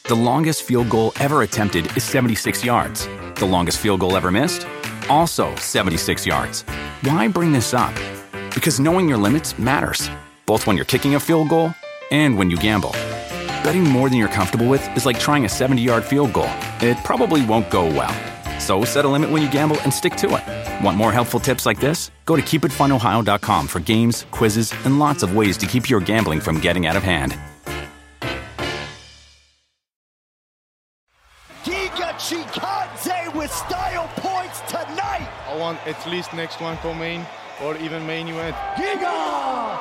The longest field goal ever attempted is 76 yards. The longest field goal ever missed? Also 76 yards. Why bring this up? Because knowing your limits matters, both when you're kicking a field goal and when you gamble. Betting more than you're comfortable with is like trying a 70-yard field goal. It probably won't go well. So set a limit when you gamble and stick to it. Want more helpful tips like this? Go to keepitfunohio.com for games, quizzes, and lots of ways to keep your gambling from getting out of hand. Giga Chikadze with style points tonight. I want at least next one co-main or even main event. Giga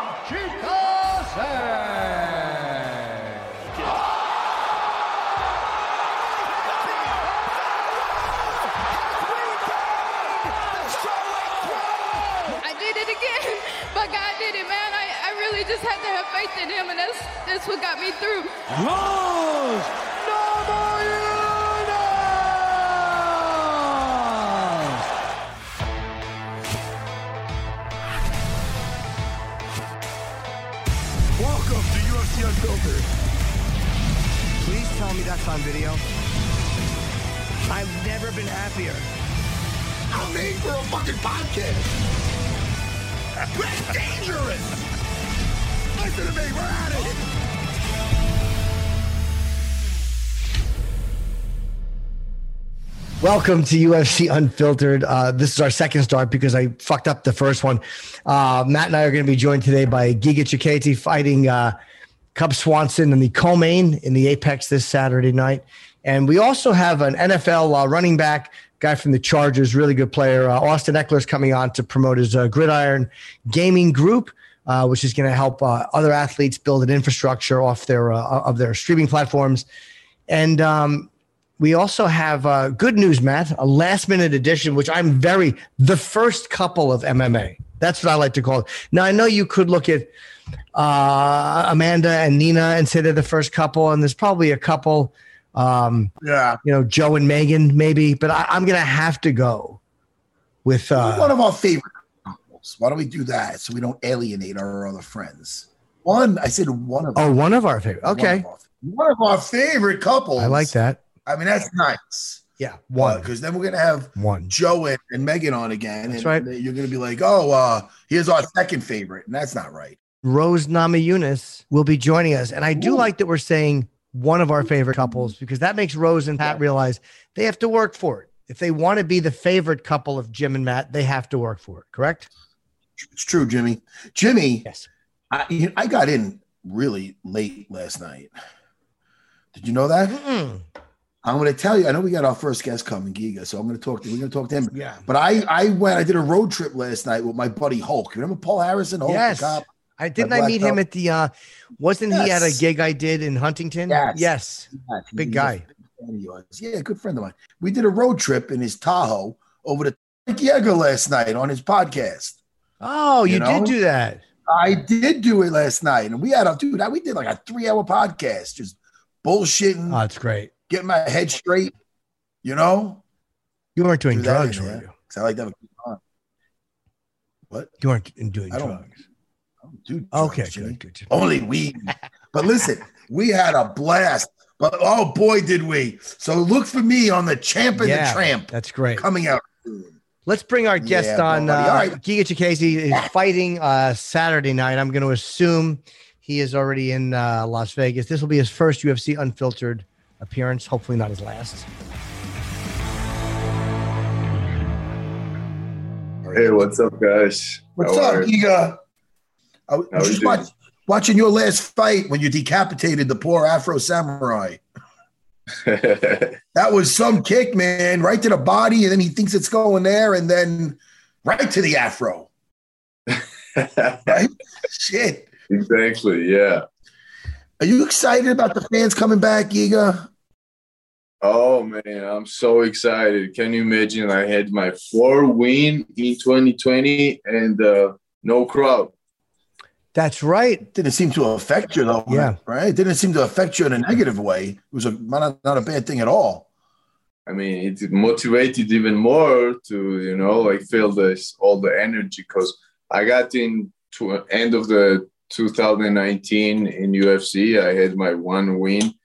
Chikadze. But God did it, man. I really just had to have faith in him, and that's what got me through. Los Namajunas! Welcome to UFC Unfiltered. Please tell me that's on video. I've never been happier. I'm made for a fucking podcast. That's dangerous! Listen to me, we're at it! Welcome to UFC Unfiltered. This is our second start because I fucked up the first one. Matt and I are going to be joined today by Giga Chikadze fighting Cub Swanson in the co-main in the Apex this Saturday night. And we also have an NFL running back, guy from the Chargers, really good player. Austin Eckler's coming on to promote his Gridiron Gaming Group, which is going to help other athletes build an infrastructure off of their streaming platforms. And we also have good news, Matt, a last-minute edition, which the first couple of MMA. That's what I like to call it. Now, I know you could look at Amanda and Nina and say they're the first couple, and there's probably a couple – Joe and Megan maybe, but I'm gonna have to go with one of our favorite couples. Why don't we do that so we don't alienate our other friends? One of one of our favorite. Okay, one of our favorite couples. I like that. I mean, that's nice. Yeah, one, because then we're gonna have Joe and Megan on again. That's and right. You're gonna be like, here's our second favorite, and that's not right. Rose Namajunas will be joining us, and I do like that we're saying one of our favorite couples, because that makes Rose and Pat realize they have to work for it. If they want to be the favorite couple of Jim and Matt, they have to work for it. Correct? It's true, Jimmy. Jimmy, yes. I got in really late last night. Did you know that? Mm-mm. I'm going to tell you. I know we got our first guest coming, Giga, so we're going to talk to him. Yeah. But I did a road trip last night with my buddy Hulk. You remember Paul Harrison? Hulk, yes. the cop? I meet him at the wasn't he at a gig I did in Huntington? Yes. Big guy. Yeah, good friend of mine. We did a road trip in his Tahoe over to Yeager last night on his podcast. Oh, you did do that. I did do it last night. And we did like a 3-hour podcast, just bullshitting. Oh, that's great. Getting my head straight, You weren't doing drugs, were you? Because I like to have a good time. What? You weren't doing drugs. Dude, okay, good. Only weed. But listen, we had a blast. But oh boy, did we! So look for me on the Champ and the Tramp. That's great. Coming out soon. Let's bring our guest on. All right. Giga Chikadze is fighting Saturday night. I'm going to assume he is already in Las Vegas. This will be his first UFC Unfiltered appearance. Hopefully not his last. Hey, what's up, guys? What's up, Giga? I was just watching your last fight when you decapitated the poor Afro samurai. That was some kick, man. Right to the body, and then he thinks it's going there, and then right to the Afro. Right? Shit. Exactly, yeah. Are you excited about the fans coming back, Giga? Oh, man, I'm so excited. Can you imagine? I had my 4th win in 2020 and no crowd. That's right. Didn't seem to affect you, though. Yeah. Right? It didn't seem to affect you in a negative way. It was not a bad thing at all. I mean, it motivated even more to, feel all the energy, because I got in to end of the 2019 in UFC. I had my 1 win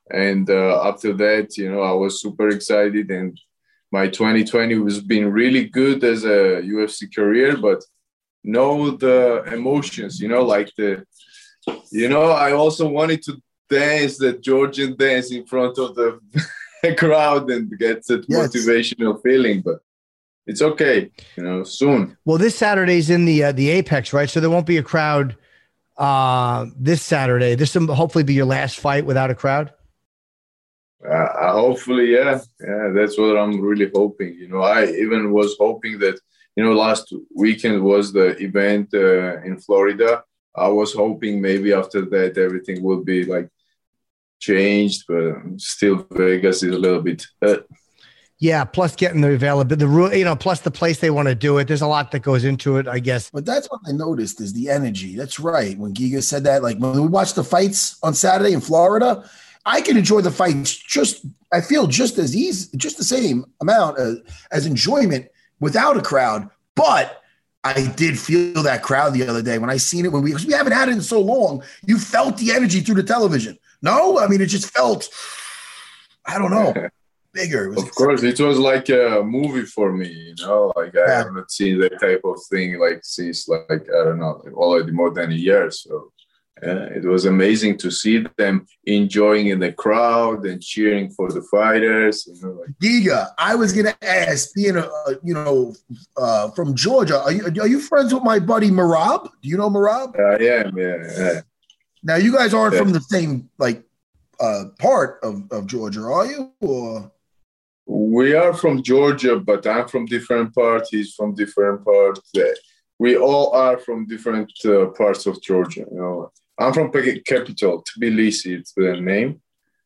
And after that, I was super excited, and my 2020 was been really good as a UFC career, but the emotions, like I also wanted to dance the Georgian dance in front of the crowd and get that motivational feeling, but it's okay, soon. Well, this Saturday's in the Apex, right? So there won't be a crowd this Saturday. This will hopefully be your last fight without a crowd. Hopefully, yeah. That's what I'm really hoping. I even was hoping that, last weekend was the event in Florida. I was hoping maybe after that everything will be like changed, but still Vegas is a little bit. Yeah, plus getting the availability, plus the place they want to do it. There's a lot that goes into it, I guess. But that's what I noticed is the energy. That's right. When Giga said that, like when we watched the fights on Saturday in Florida, I can enjoy the fights I feel just as easy, just the same amount as enjoyment without a crowd. But I did feel that crowd the other day when I seen it because we haven't had it in so long. You felt the energy through the television. No, I mean, it just felt, I don't know, bigger. Of course, it was like a movie for me, like I haven't seen that type of thing like since I don't know, already more than a year. So it was amazing to see them enjoying in the crowd and cheering for the fighters. Giga, I was gonna ask, being from Georgia, are you friends with my buddy Merab? Do you know Merab? I am, yeah. Now you guys aren't from the same part of Georgia, are you? Or we are from Georgia, but I'm from different parts. He's from different parts. We all are from different parts of Georgia. I'm from capital, Tbilisi. It's the name.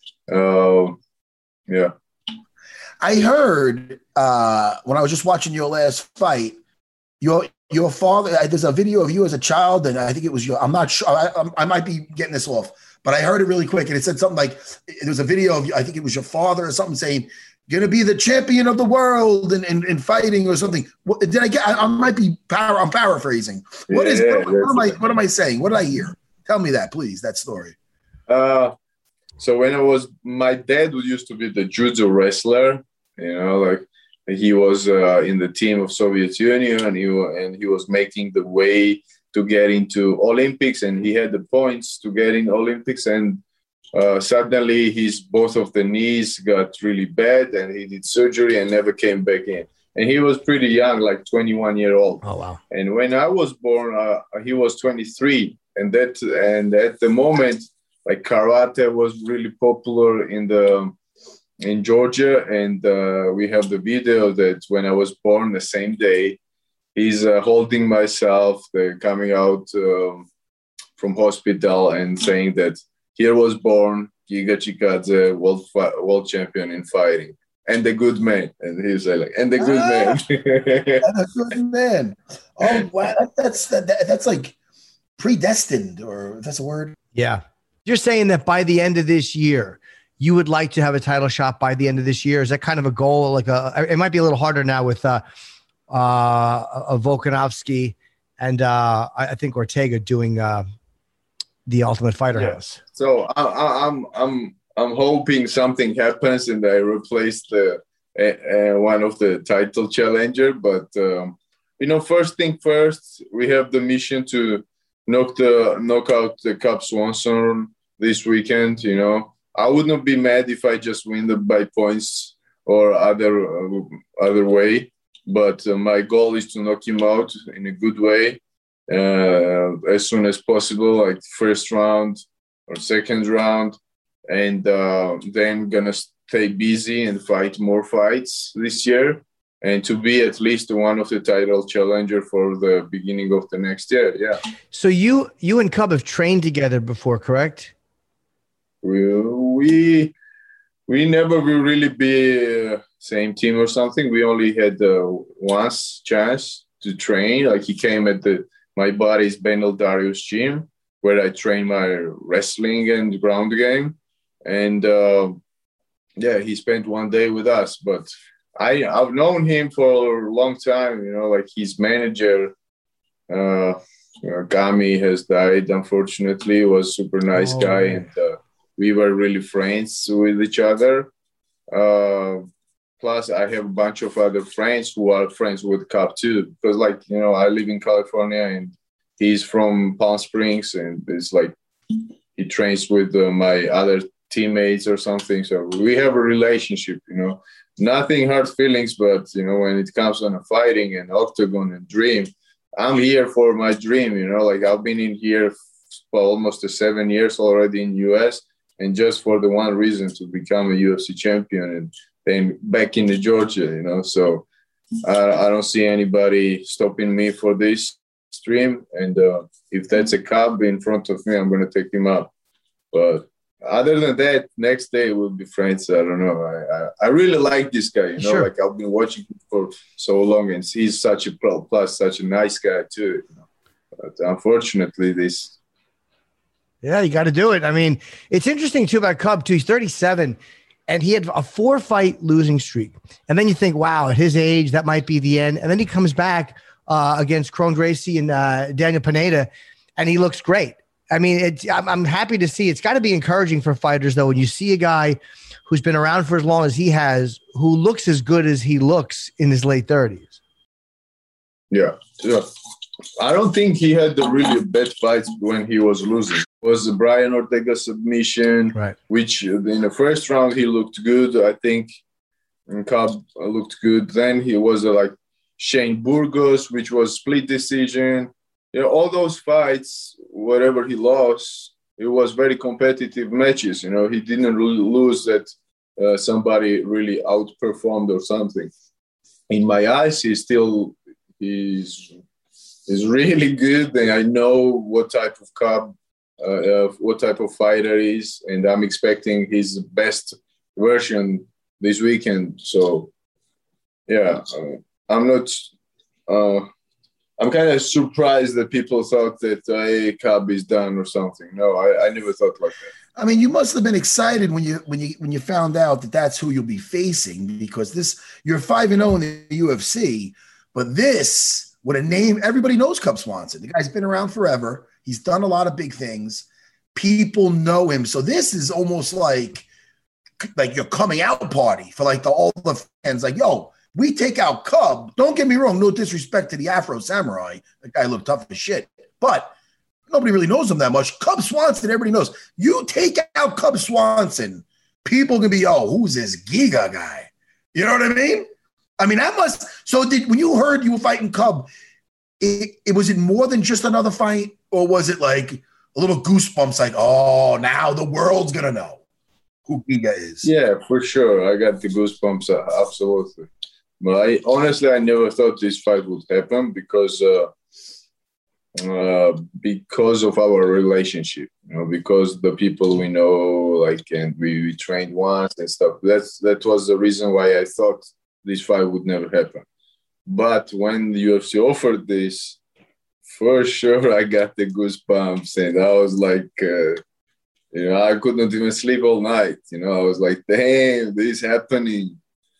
Yeah. I heard when I was just watching your last fight, your father. There's a video of you as a child, and I think it was your. I'm not sure. I might be getting this off, but I heard it really quick, and it said something like there was a video of you. I think it was your father or something saying, "Gonna be the champion of the world in fighting" or something. Did I get? I might be I'm paraphrasing. What am I saying? What did I hear? Tell me that, please. That story. So when my dad used to be the judo wrestler. He was in the team of Soviet Union, and he was making the way to get into Olympics, and he had the points to get in Olympics, and suddenly both of the knees got really bad, and he did surgery and never came back in. And he was pretty young, like 21 years old. Oh wow! And when I was born, he was 23, and at the moment, like karate was really popular in Georgia, and we have the video that when I was born the same day, he's holding myself, coming out from hospital and saying that here was born Giga Chikadze, world champion in fighting, and the good man. And he's like, and the good man. And a good man. Oh, wow. That's like predestined, or if that's a word. Yeah. You're saying that by the end of this year, you would like to have a title shot by the end of this year. Is that kind of a goal? It might be a little harder now with Volkanovski and I think Ortega doing the Ultimate Fighter House. So I'm hoping something happens and I replace one of the title challenger. But first thing first, we have the mission to knock out the Cub Swanson this weekend. I would not be mad if I just win by points or other way, but my goal is to knock him out in a good way as soon as possible, like first round or second round, and then gonna stay busy and fight more fights this year, and to be at least one of the title challenger for the beginning of the next year. Yeah. So you and Cub have trained together before, correct? We never will really be same team or something. We only had once chance to train. Like he came at my buddy's Benel Darius gym where I train my wrestling and ground game. And he spent one day with us. But I've known him for a long time. Like his manager, Gami has died. Unfortunately, he was a super nice guy, and we were really friends with each other. Plus, I have a bunch of other friends who are friends with Cub too. Because, like, you know, I live in California and he's from Palm Springs, and it's like he trains with my other teammates or something. So we have a relationship, you know. Nothing hurt feelings, but, you know, when it comes on a fighting and octagon and dream, I'm here for my dream, you know. Like, I've been in here for almost 7 years already in US, and just for the one reason, to become a UFC champion and then back in Georgia, you know. So I don't see anybody stopping me for this dream. And if that's a Cub in front of me, I'm going to take him up. But other than that, next day we'll be friends. I don't know. I really like this guy, you know. Sure. Like, I've been watching him for so long, and he's such a pro, plus such a nice guy too, you know. But unfortunately, this. Yeah, you got to do it. I mean, it's interesting too about Cub too. He's 37, and he had a 4-fight losing streak. And then you think, wow, at his age, that might be the end. And then he comes back against Kron Gracie and Daniel Pineda, and he looks great. I mean, I'm happy to see. It's got to be encouraging for fighters, though, when you see a guy who's been around for as long as he has, who looks as good as he looks in his late 30s. Yeah. I don't think he had the really bad fights when he was losing. It was the Brian Ortega submission, right, which in the first round he looked good, I think, and Cub looked good. Then he was like Shane Burgos, which was split decision. You know, all those fights, whatever he lost, it was very competitive matches. You know, he didn't really lose that somebody really outperformed or something. In my eyes, he's really good, and I know what type of Cub, what type of fighter he is, and I'm expecting his best version this weekend. So, yeah, I'm not. I'm kind of surprised that people thought that Cub is done or something. No, I never thought like that. I mean, you must have been excited when you found out that that's who you'll be facing, because you're 5-0 in the UFC, but this, with a name, everybody knows Cub Swanson. The guy's been around forever. He's done a lot of big things. People know him. So this is almost like your coming out party for like all the fans. Like, yo, we take out Cub. Don't get me wrong. No disrespect to the Afro Samurai. That guy looked tough as shit. But nobody really knows him that much. Cub Swanson, everybody knows. You take out Cub Swanson, people can be, oh, who's this Giga guy? You know what I mean? I mean, that must. So when you heard you were fighting Cub, was it more than just another fight? Or was it like a little goosebumps, like, oh, now the world's going to know who Giga is? Yeah, for sure. I got the goosebumps, absolutely. But I never thought this fight would happen because of our relationship, you know, because the people we know, like, and we trained once and stuff. That was the reason why I thought this fight would never happen. But when the UFC offered this, for sure I got the goosebumps, and I was like, you know, I couldn't even sleep all night. You know, I was like, damn, this is happening.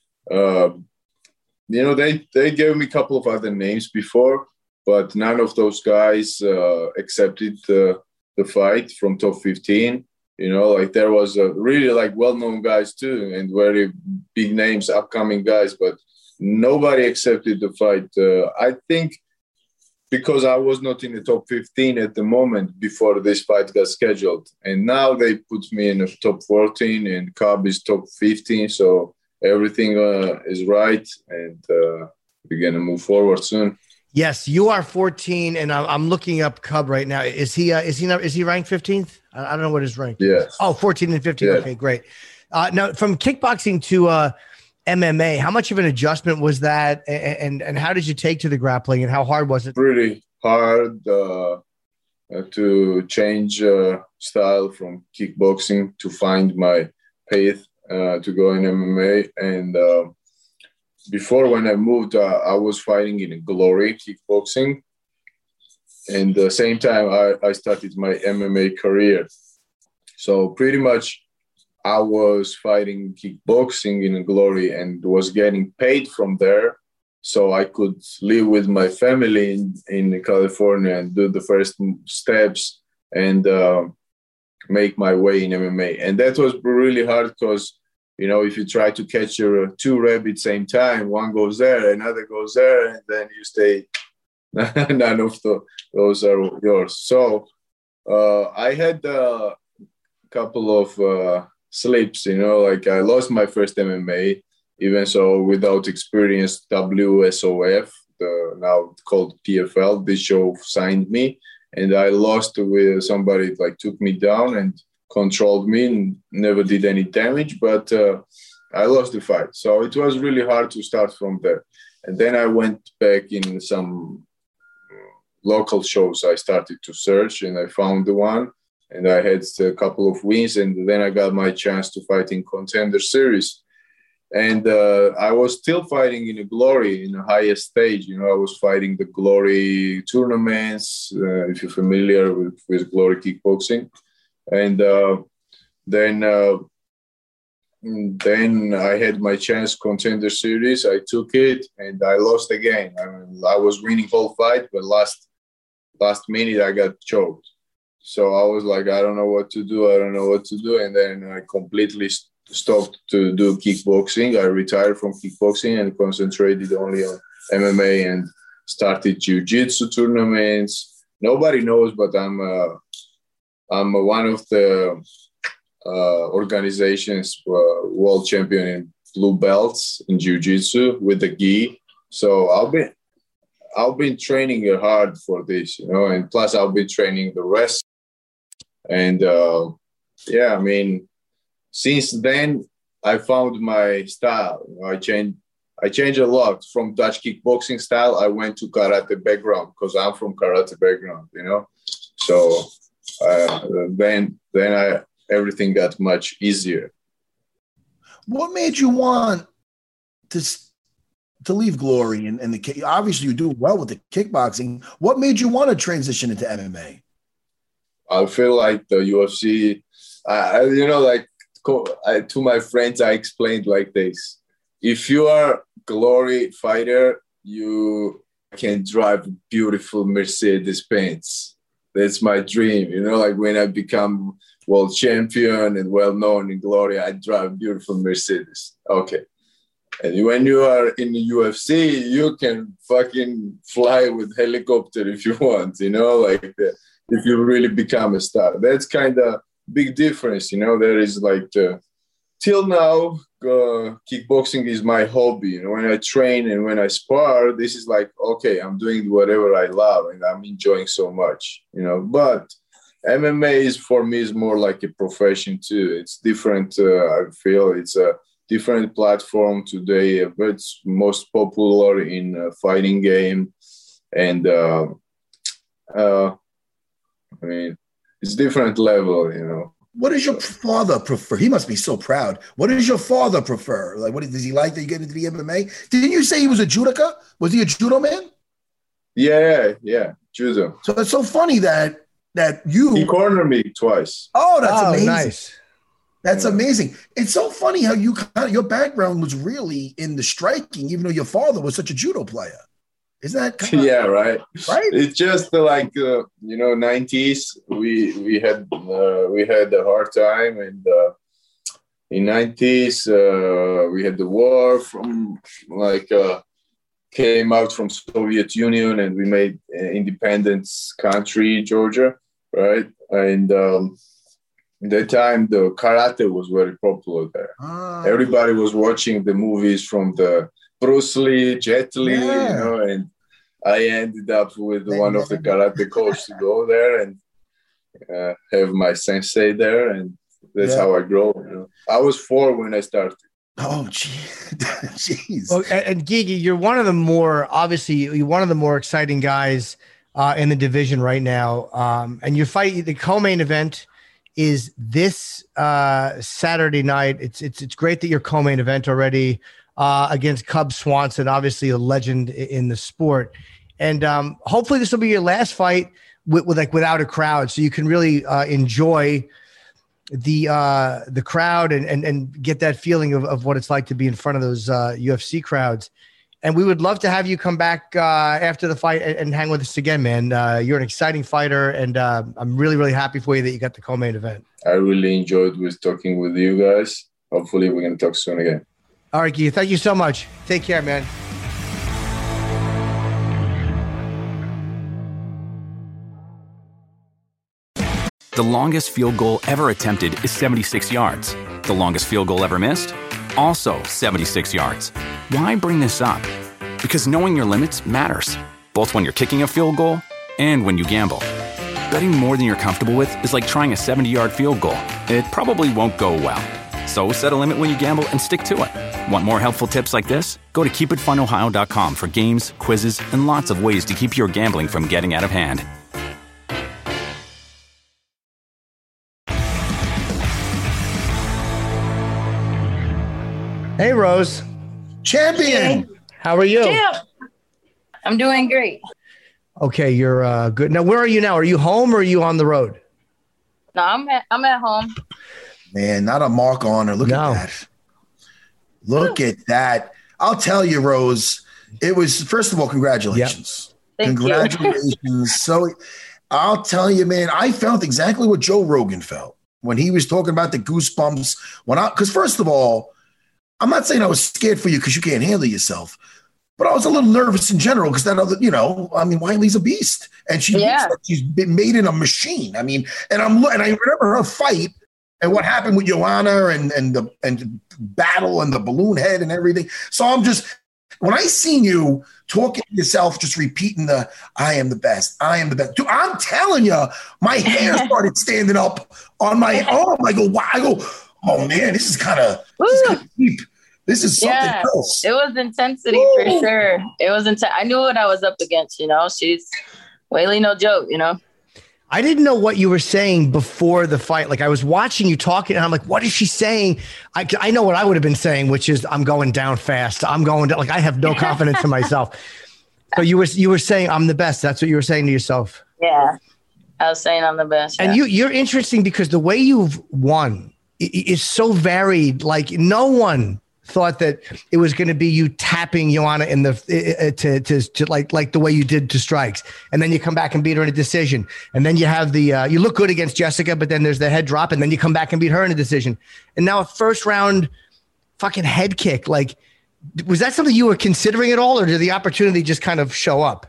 You know, they gave me a couple of other names before, but none of those guys accepted the fight from top 15. You know, like, there was really like well-known guys too, and very big names, upcoming guys, but nobody accepted the fight. I think because I was not in the top 15 at the moment before this fight got scheduled. And now they put me in the top 14, and Cub is top 15. So everything is right, and we're going to move forward soon. Yes, you are 14, and I'm looking up Cub right now. Is he ranked 15th? I don't know what his rank is. Yes. Oh, 14 and 15. Yeah. Okay, great. Now, from kickboxing to MMA, how much of an adjustment was that, and how did you take to the grappling, and how hard was it? Pretty hard to change style from kickboxing to find my path to go in MMA. And before, when I moved, I was fighting in Glory Kickboxing. And the same time, I started my MMA career. So pretty much I was fighting kickboxing in Glory and was getting paid from there, so I could live with my family in California and do the first steps. And make my way in MMA. And that was really hard because, you know, if you try to catch your two rabbits same time, one goes there, another goes there, and then you stay, none of those are yours. So I had a couple of slips, you know, like I lost my first MMA, even so without experience, WSOF, now called PFL, this show signed me, and I lost with somebody like took me down and controlled me and never did any damage, but I lost the fight. So it was really hard to start from there. And then I went back in some local shows. I started to search and I found the one, and I had a couple of wins, and then I got my chance to fight in Contender Series. And I was still fighting in a Glory, in the highest stage. You know, I was fighting the Glory tournaments, if you're familiar with Glory kickboxing. And then I had my chance, Contender Series. I took it, and I lost again. I mean, I was winning whole fight, but last minute I got choked. So I was like, I don't know what to do. And then I completely stopped to do kickboxing. I retired from kickboxing and concentrated only on MMA and started jiu-jitsu tournaments. Nobody knows, but I'm one of the organizations world champion in blue belts in jiu-jitsu with the gi. So I've been training hard for this, you know, and plus I've been training the rest. And I mean, since then, I found my style. You know, I changed a lot from Dutch kickboxing style. I went to karate background because I'm from karate background, you know. So then everything got much easier. What made you want to leave Glory and the obviously you do well with the kickboxing? What made you want to transition into MMA? I feel like the UFC, you know, like to my friends, I explained like this: if you are Glory fighter, you can drive a beautiful Mercedes-Benz. That's my dream, you know. Like when I become world champion and well known in Glory, I drive beautiful Mercedes. Okay. And when you are in the UFC, you can fucking fly with helicopter if you want, you know, like if you really become a star. That's kind of big difference, you know. There is like, till now, kickboxing is my hobby. You know, when I train and when I spar, this is like, okay, I'm doing whatever I love and I'm enjoying so much, you know. But MMA is, for me, is more like a profession too. It's different. I feel it's a different platform today, but it's most popular in fighting game. And I mean, it's different level, you know. What does your father prefer? He must be so proud. What does your father prefer? Like, what does he like that you get into the MMA? Didn't you say he was a judoka? Was he a judo man? Yeah, judo. So it's so funny that he cornered me twice. Oh, that's amazing. Nice. That's amazing. It's so funny how your background was really in the striking, even though your father was such a judo player. Isn't that yeah, right? Right. It's just like you know, 90s. We had a hard time, and in 90s we had the war from came out from Soviet Union, and we made independent country, Georgia, right? And at that time, the karate was very popular there. Everybody was watching the movies from the Bruce Lee, Jet Li, you know, and I ended up with one of the karate coaches to go there and have my sensei there, and that's how I grow. You know? I was 4 when I started. Oh, jeez. Well, and Gigi, you're one of the more exciting guys in the division right now. And you fight the co-main event is this Saturday night. It's great that you're co-main event already against Cub Swanson, obviously a legend in the sport. And hopefully this will be your last fight without a crowd, so you can really enjoy the crowd and get that feeling of what it's like to be in front of those UFC crowds. And we would love to have you come back after the fight and hang with us again, man. You're an exciting fighter, and I'm really, really happy for you that you got the co-main event. I really enjoyed talking with you guys. Hopefully we can talk soon again. All right, Guy, thank you so much. Take care, man. The longest field goal ever attempted is 76 yards. The longest field goal ever missed? Also 76 yards. Why bring this up? Because knowing your limits matters, both when you're kicking a field goal and when you gamble. Betting more than you're comfortable with is like trying a 70-yard field goal. It probably won't go well. So set a limit when you gamble and stick to it. Want more helpful tips like this? Go to keepitfunohio.com for games, quizzes, and lots of ways to keep your gambling from getting out of hand. Hey, Rose. Champion. How are you? Champ. I'm doing great. Okay, you're good. Now, where are you now? Are you home or are you on the road? No, I'm at home. Man, not a mark on her. Look at that. Look at that. I'll tell you, Rose, it was, first of all, congratulations. Yep. Congratulations. So I'll tell you, man, I felt exactly what Joe Rogan felt when he was talking about the goosebumps. Because first of all, I'm not saying I was scared for you because you can't handle yourself, but I was a little nervous in general because that other, Wiley's a beast, and she's been made in a machine. I mean, and I remember her fight and what happened with Joanna and the battle and the balloon head and everything. So I'm just, when I seen you talking to yourself, just repeating I am the best. Dude, I'm telling you, my hair started standing up on my arm. I go, oh man, this is kind of deep. This is something else. It was intensity for sure. It was intense. I knew what I was up against, She's Weili, no joke, I didn't know what you were saying before the fight. Like I was watching you talking and I'm like, what is she saying? I know what I would have been saying, which is I'm going down fast. I'm going down. Like I have no confidence in myself. So you were saying I'm the best. That's what you were saying to yourself. Yeah. I was saying I'm the best. And you're interesting because the way you've won is so varied. Like no one thought that it was going to be you tapping Joanna in the to like the way you did to strikes, and then you come back and beat her in a decision, and then you have the you look good against Jessica, but then there's the head drop, and then you come back and beat her in a decision, and now a first round fucking head kick. Like, was that something you were considering at all, or did the opportunity just kind of show up?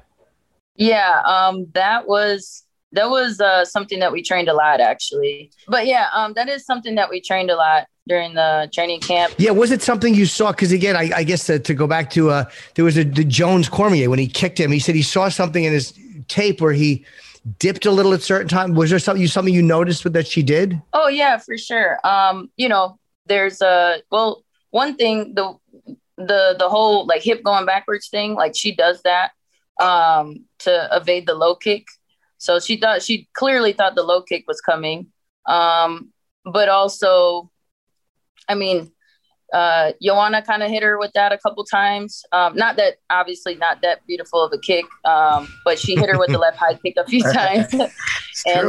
Yeah, that was something that we trained a lot actually, but that is something that we trained a lot during the training camp. Yeah. Was it something you saw? Because again, I guess to go back to there was the Jones Cormier when he kicked him. He said he saw something in his tape where he dipped a little at certain time. Was there something you noticed that she did? Oh yeah, for sure. There's one thing, the whole like hip going backwards thing, like she does that to evade the low kick. So she clearly thought the low kick was coming. But also, I mean, Joanna kind of hit her with that a couple times. Not that beautiful of a kick, but she hit her with the left high kick a few times. And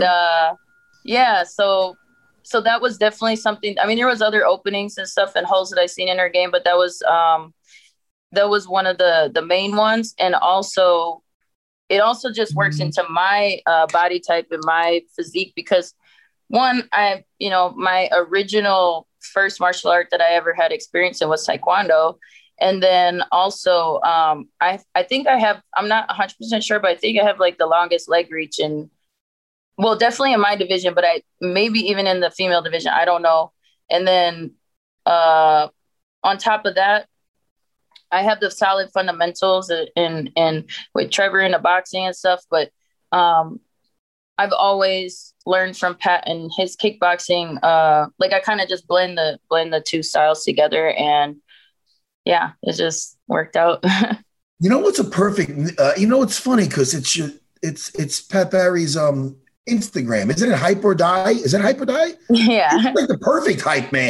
so that was definitely something. I mean, there was other openings and stuff and holes that I seen in her game, but that was one of the main ones. And also, it also just works into my body type and my physique because one, my original first martial art that I ever had experience in was Taekwondo. And then also, I think I'm not 100% sure, but I think I have like the longest leg reach definitely in my division, but maybe even in the female division, I don't know. And then on top of that, I have the solid fundamentals and with Trevor in the boxing and stuff, but I've always learned from Pat and his kickboxing. Like I kind of just blend the two styles together, and yeah, it just worked out. You know what's a perfect? It's funny because it's Pat Barry's Instagram. Isn't it Hype or Die? Is it Hype or Die? Yeah, he's like the perfect hype man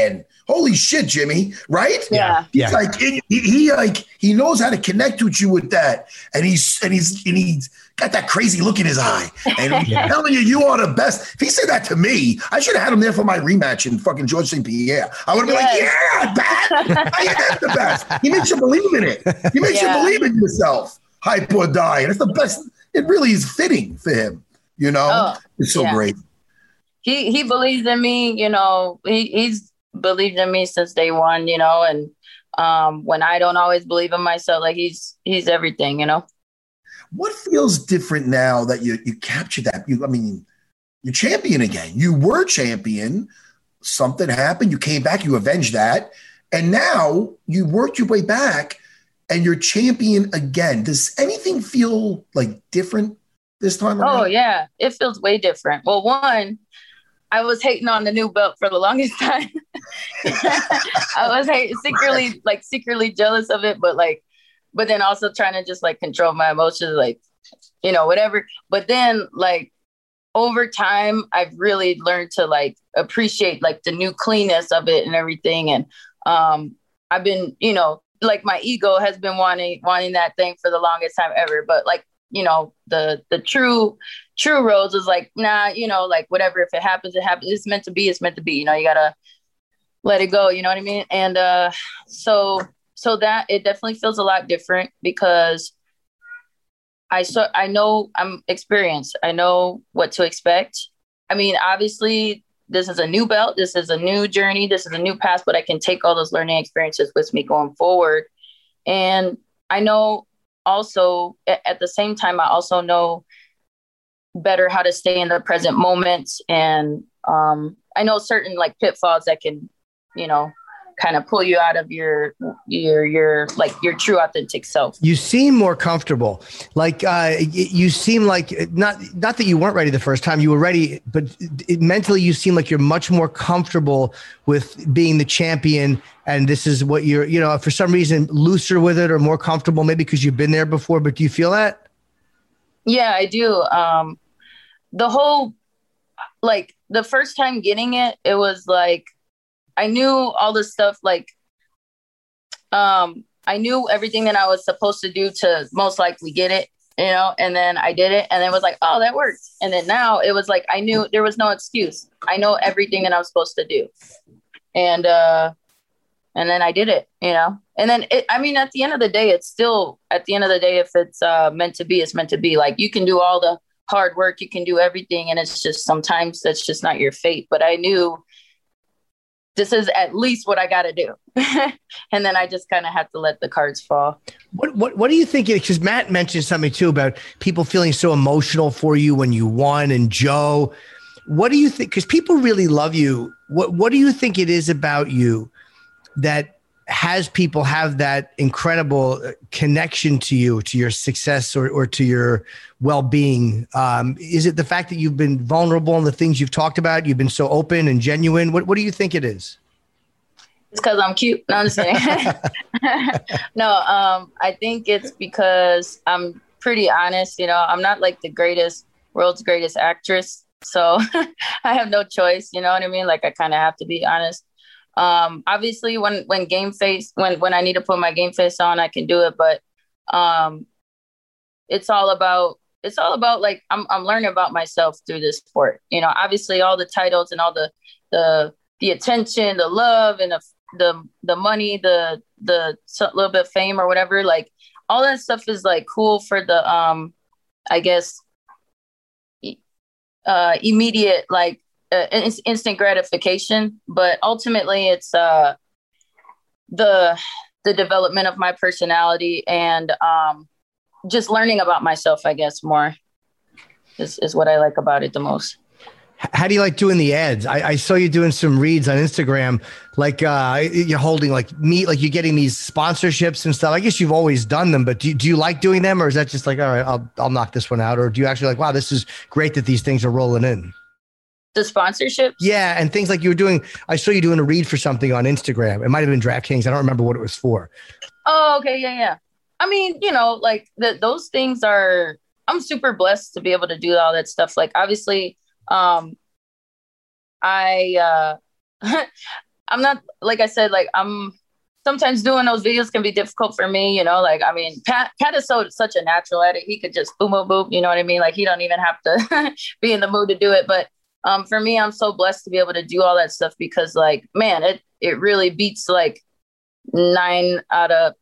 holy shit, Jimmy, right? Yeah. He's like, he knows how to connect with you with that. And he's got that crazy look in his eye. And he's telling you are the best. If he said that to me, I should have had him there for my rematch in fucking George St. Pierre. I would have been like, yeah, Pat, I am the best. He makes you believe in it. He makes you believe in yourself. Hype or die. And it's the best. It really is fitting for him. You know, it's so great. He believes in me, you know, he's believed in me since day one, you know, and when I don't always believe in myself, like he's everything, you know. What feels different now that you captured that? You're champion again. You were champion. Something happened. You came back. You avenged that. And now you worked your way back and you're champion again. Does anything feel like different this time around? Oh, yeah. It feels way different. Well, one, I was hating on the new belt for the longest time. I was secretly jealous of it, but then also trying to just like control my emotions, like, you know, whatever. But then like over time, I've really learned to like appreciate like the new cleanness of it and everything. And I've been, you know, like my ego has been wanting that thing for the longest time ever. But like, you know, the true Rose is like, nah, you know, like whatever, if it happens, it happens. It's meant to be. It's meant to be. You know, you gotta let it go. You know what I mean? And so that it definitely feels a lot different because I know I'm experienced. I know what to expect. I mean, obviously, this is a new belt. This is a new journey. This is a new path, but I can take all those learning experiences with me going forward. And I know also at the same time, I also know better how to stay in the present moment. And I know certain like pitfalls that can, you know, kind of pull you out of your like your true authentic self. You seem more comfortable. Like you seem like not that you weren't ready the first time. You were ready, but mentally you seem like you're much more comfortable with being the champion. And this is what you're, you know, for some reason looser with it or more comfortable, maybe because you've been there before. But do you feel that? Yeah, I do. The whole, like the first time getting it, it was like, I knew all this stuff, like, I knew everything that I was supposed to do to most likely get it, you know, and then I did it and then it was like, oh, that worked. And then now it was like, I knew there was no excuse. I know everything that I was supposed to do. And then I did it, you know, and then I mean, at the end of the day, it's still at the end of the day, if it's meant to be, it's meant to be. Like you can do all the hard work, you can do everything. And it's just, sometimes that's just not your fate. But I knew this is at least what I got to do. And then I just kind of have to let the cards fall. What do you think? Because Matt mentioned something too about people feeling so emotional for you when you won, and Joe, what do you think? Because people really love you. What do you think it is about you that has people have that incredible connection to you, to your success or to your well-being? Is it the fact that you've been vulnerable in the things you've talked about? You've been so open and genuine. What do you think it is? It's because I'm cute. No, I'm just kidding. No, I think it's because I'm pretty honest. You know, I'm not like the world's greatest actress. So I have no choice. You know what I mean? Like I kind of have to be honest. Obviously when game face, when I need to put my game face on, I can do it. But, it's all about like, I'm learning about myself through this sport. You know, obviously all the titles and all the attention, the love and the money, the little bit of fame or whatever, like all that stuff is like cool for the, I guess, immediate, like, instant gratification, but ultimately it's the development of my personality and just learning about myself, I guess, more is what I like about it the most. How do you like doing the ads? I saw you doing some reads on Instagram, like you're holding like meat, like you're getting these sponsorships and stuff. I guess you've always done them, but do you like doing them, or is that just like, all right, I'll knock this one out, or do you actually like, wow, this is great that these things are rolling in? The sponsorships? Yeah, and things like you were doing. I saw you doing a read for something on Instagram. It might have been DraftKings. I don't remember what it was for. Oh, okay. Yeah. I mean, you know, like those things are, I'm super blessed to be able to do all that stuff. Like, obviously, I I'm not, like I said, like I'm sometimes doing those videos can be difficult for me, you know, like, I mean, Pat is such a natural at it. He could just boom, boom, boom. You know what I mean? Like he don't even have to be in the mood to do it. But for me, I'm so blessed to be able to do all that stuff because like, man, it really beats like 9 out of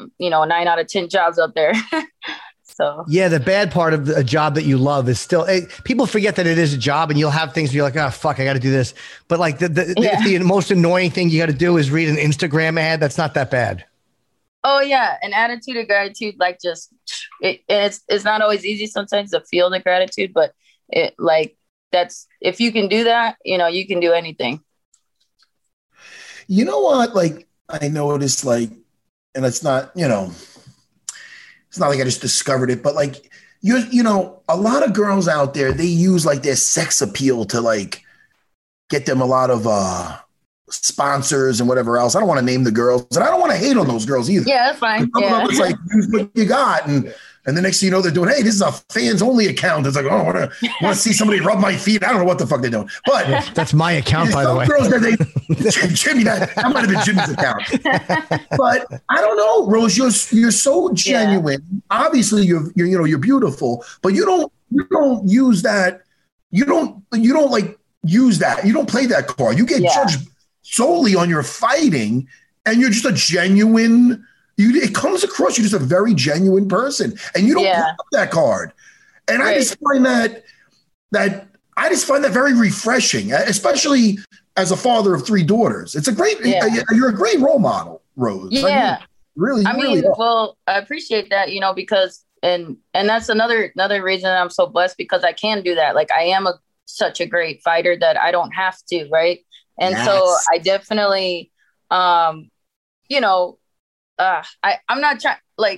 10 jobs out there. So yeah, the bad part of a job that you love is still people forget that it is a job, and you'll have things where you're like, oh fuck, I got to do this. But like the most annoying thing you got to do is read an Instagram ad. That's not that bad. Oh yeah, an attitude of gratitude, like just it's not always easy sometimes to feel the gratitude, but it like that's if you can do that, you know, you can do anything. You know what? Like I noticed, like, and it's not, you know. It's not like I just discovered it, but like you know, a lot of girls out there, they use like their sex appeal to like get them a lot of sponsors and whatever else. I don't want to name the girls, and I don't want to hate on those girls either. Yeah, that's fine. It's like use what you got, and the next thing you know, they're doing, hey, this is a fans only account. It's like, oh, I want to see somebody rub my feet. I don't know what the fuck they're doing, but that's my account, by the way. Girls that Jimmy, that might have been Jimmy's account. But I don't know, Rose. You're so genuine. Yeah. Obviously, you're beautiful, but you don't use that. You don't like use that. You don't play that card. You get judged solely on your fighting, and you're just a genuine. It comes across you're just a very genuine person, and you don't play up that card. And I just find that very refreshing, especially as a father of 3 daughters. It's a great. You're a great role model, Rose. Yeah, I mean, well, I appreciate that, you know, because and that's another reason I'm so blessed because I can do that. Like I am such a great fighter that I don't have to, right? And so I definitely, you know. I'm not trying, like,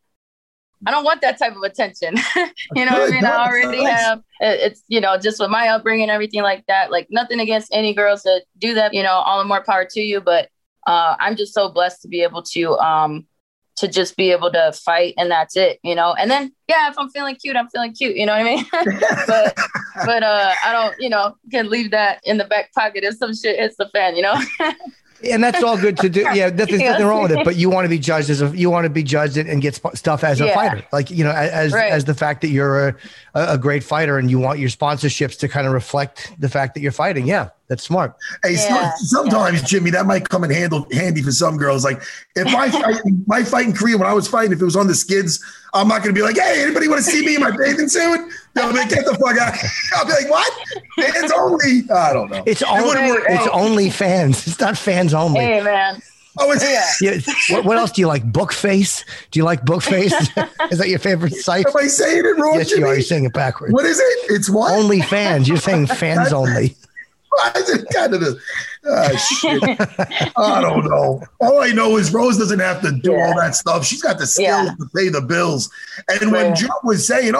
I don't want that type of attention. You know what I mean? I already have, it's, you know, just with my upbringing and everything like that, like nothing against any girls that do that, you know, all the more power to you. But I'm just so blessed to be able to just be able to fight and that's it, you know? And then, if I'm feeling cute, I'm feeling cute. You know what I mean? but I don't, you know, can leave that in the back pocket if some shit hits the fan, you know? And that's all good to do. Yeah, there's nothing wrong with it. But you want to be judged and get stuff as a fighter, like, you know, as the fact that you're a great fighter and you want your sponsorships to kind of reflect the fact that you're fighting. Yeah, that's smart. Hey, sometimes Jimmy, that might come in handy for some girls. Like if my fight in Korea when I was fighting, if it was on the skids, I'm not going to be like, hey, anybody want to see me in my bathing suit? They'll be like, get the fuck out. I'll be like, what? Fans only? I don't know. It's only fans. It's not fans only. Hey, man. Oh, it's What else do you like? Bookface? Do you like Bookface? Is that your favorite site? Am I saying it wrong? Yes, you are. You're saying it backwards. What is it? It's what? Only fans. You're saying fans only. Why is it kind of shit? I don't know. All I know is Rose doesn't have to do all that stuff. She's got the skills to pay the bills. And when Joe was saying,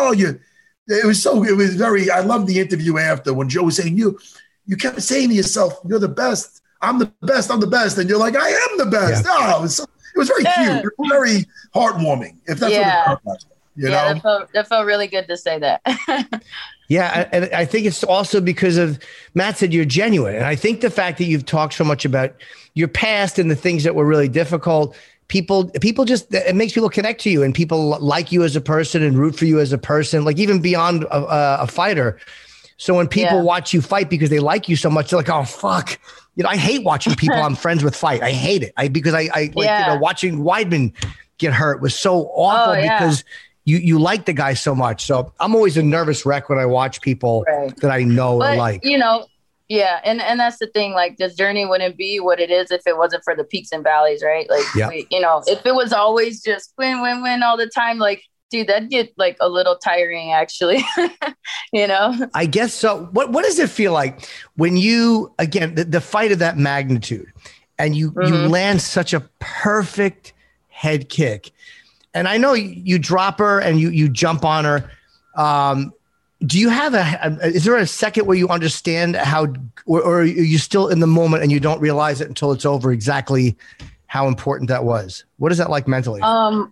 I love the interview after when Joe was saying, you kept saying to yourself, you're the best. I'm the best. I'm the best. And you're like, I am the best. Yeah. Oh, it was very cute. It was very heartwarming. If that's what it was. You know? That felt really good to say that. Yeah, and I think it's also because of Matt said you're genuine, and I think the fact that you've talked so much about your past and the things that were really difficult, people just it makes people connect to you, and people like you as a person and root for you as a person, like even beyond a fighter. So when people watch you fight because they like you so much, they're like, oh fuck, you know, I hate watching people I'm friends with fight. I hate it. Because I like you know, watching Weidman get hurt was so awful because you like the guy so much. So I'm always a nervous wreck when I watch people that I know and like. You know, and that's the thing. Like this journey wouldn't be what it is if it wasn't for the peaks and valleys, right? Like, you know, if it was always just win, win, win all the time, like, dude, that'd get like a little tiring, actually. You know, I guess so. What does it feel like when you again the fight of that magnitude, and you land such a perfect head kick? And I know you drop her and you jump on her. Do you have is there a second where you understand how, or are you still in the moment and you don't realize it until it's over exactly how important that was? What is that like mentally?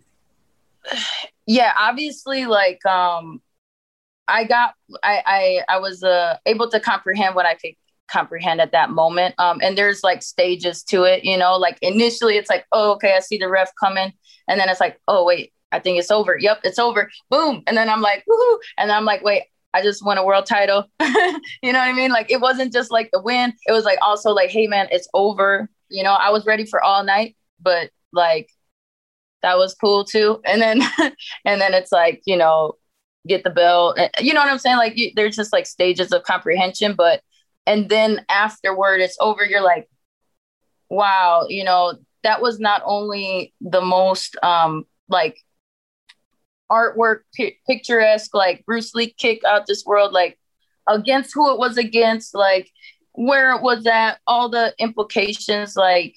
Yeah, obviously, like, I was able to comprehend what I comprehend at that moment. And there's like stages to it, you know, like initially it's like, oh, okay, I see the ref coming. And then it's like, oh, wait, I think it's over. Yep, it's over. Boom. And then I'm like, woohoo. And I'm like, wait, I just won a world title. You know what I mean? Like, it wasn't just like the win. It was like also like, hey, man, it's over. You know, I was ready for all night, but like, that was cool too. And then, and then it's like, you know, get the belt. You know what I'm saying? Like, there's just like stages of comprehension, and then afterward it's over. You're like, wow, you know, that was not only the most, like artwork, picturesque, like Bruce Lee kick out this world, like against who it was against, like where it was at, all the implications, like,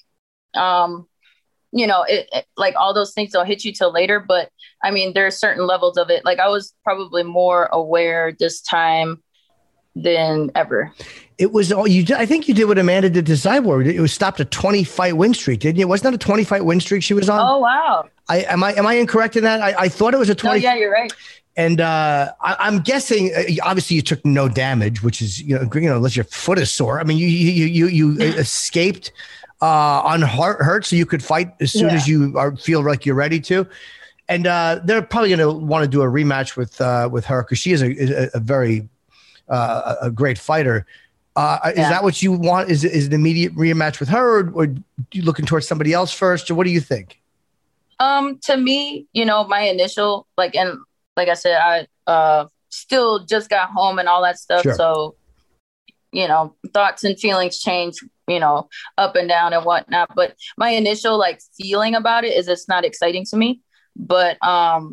you know, it like all those things don't hit you till later. But I mean, there are certain levels of it. Like I was probably more aware this time than ever. It was all you did. I think you did what Amanda did to Cyborg. It was stopped a 20 fight win streak, didn't you? Wasn't that a 20 fight win streak she was on? Oh, wow. Am I incorrect in that? I thought it was a 20. No, yeah, you're right. And I'm guessing, obviously, you took no damage, which is, you know, unless your foot is sore. I mean, you escaped unhurt, so you could fight as soon as you feel like you're ready to. And they're probably going to want to do a rematch with her because she is a very a great fighter. Is that what you want? Is an immediate rematch with her, or you looking towards somebody else first, or what do you think? To me, you know, my initial like I said, I still just got home and all that stuff. Sure. So, you know, thoughts and feelings change, you know, up and down and whatnot. But my initial like feeling about it is it's not exciting to me. But I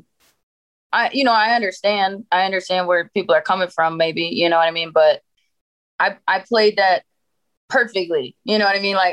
understand where people are coming from, maybe, you know what I mean? But I played that perfectly, you know what I mean? Like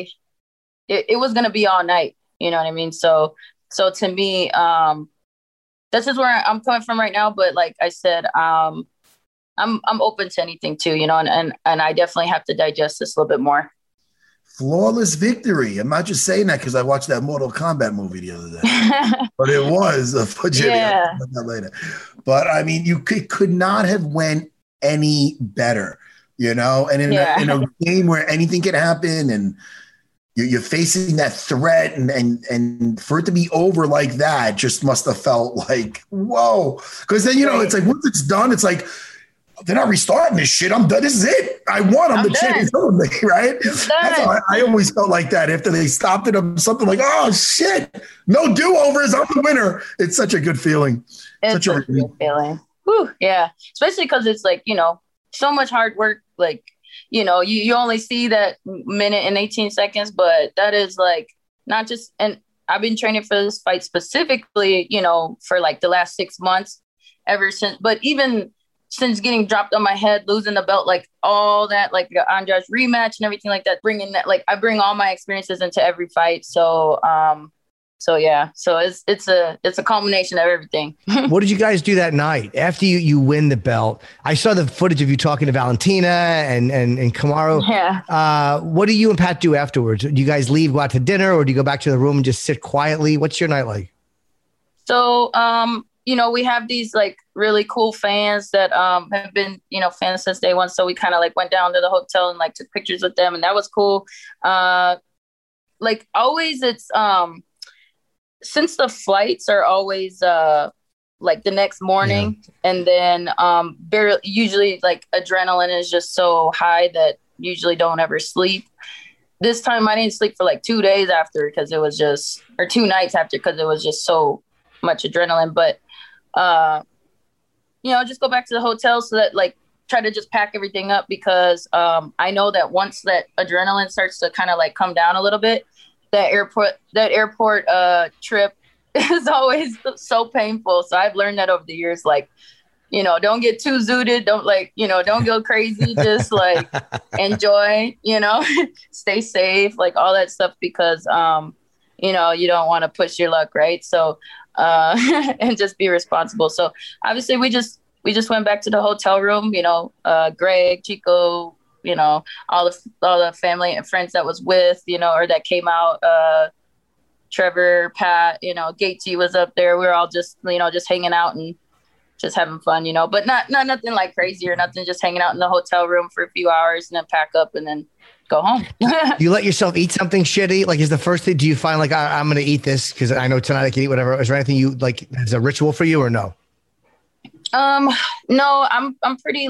it was going to be all night, you know what I mean? So to me, this is where I'm coming from right now. But like I said, I'm open to anything too, you know, and I definitely have to digest this a little bit more. Flawless victory. I'm not just saying that because I watched that Mortal Kombat movie the other day, but it was a Jimmy. Yeah. I'll talk about that later. But I mean, it could not have went any better, you know. And in a game where anything can happen, and you're facing that threat, and for it to be over like that, just must have felt like whoa. Because then it's like once it's done, it's like, they're not restarting this shit. I'm done. This is it. I won. I'm the champion, right? That's how I always felt like that after they stopped it. I'm something like, oh shit, no do-overs. I'm the winner. It's such a good feeling. It's such a good feeling. Whew, yeah, especially because it's like, you know, so much hard work. Like, you know, you only see that minute and 18 seconds, but that is like not just. And I've been training for this fight specifically, you know, for like the last 6 months, ever since. But even since getting dropped on my head, losing the belt, like all that, like the Andrade rematch and everything like that, bringing that, like I bring all my experiences into every fight. So yeah, so it's a culmination of everything. What did you guys do that night after you win the belt? I saw the footage of you talking to Valentina and Kamaru. Yeah. What do you and Pat do afterwards? Do you guys leave, go out to dinner, or do you go back to the room and just sit quietly? What's your night like? So, you know, we have these like really cool fans that have been, you know, fans since day one. So we kind of like went down to the hotel and like took pictures with them, and that was cool. Like always, it's since the flights are always like the next morning, and then usually like adrenaline is just so high that usually don't ever sleep. This time I didn't sleep for like 2 days after because it was just, or 2 nights after because it was just so much adrenaline. But you know, just go back to the hotel so that like try to just pack everything up because I know that once that adrenaline starts to kind of like come down a little bit, that airport trip is always so painful. So I've learned that over the years, like, you know, don't get too zooted. Don't like, you know, don't go crazy. Just like enjoy, you know, stay safe, like all that stuff because, you know, you don't want to push your luck. Right. So, and just be responsible. So obviously we just went back to the hotel room, you know, Greg, Chico, you know, all the family and friends that was with, you know, or that came out, Trevor, Pat, you know, Gaethje was up there. We were all just, you know, just hanging out and just having fun, but not nothing like crazy or nothing, just hanging out in the hotel room for a few hours and then pack up and then go home. You let yourself eat something shitty? Like, is the first thing, do you find like, I'm going to eat this because I know tonight I can eat whatever? Is there anything you like as a ritual for you or no? No, I'm pretty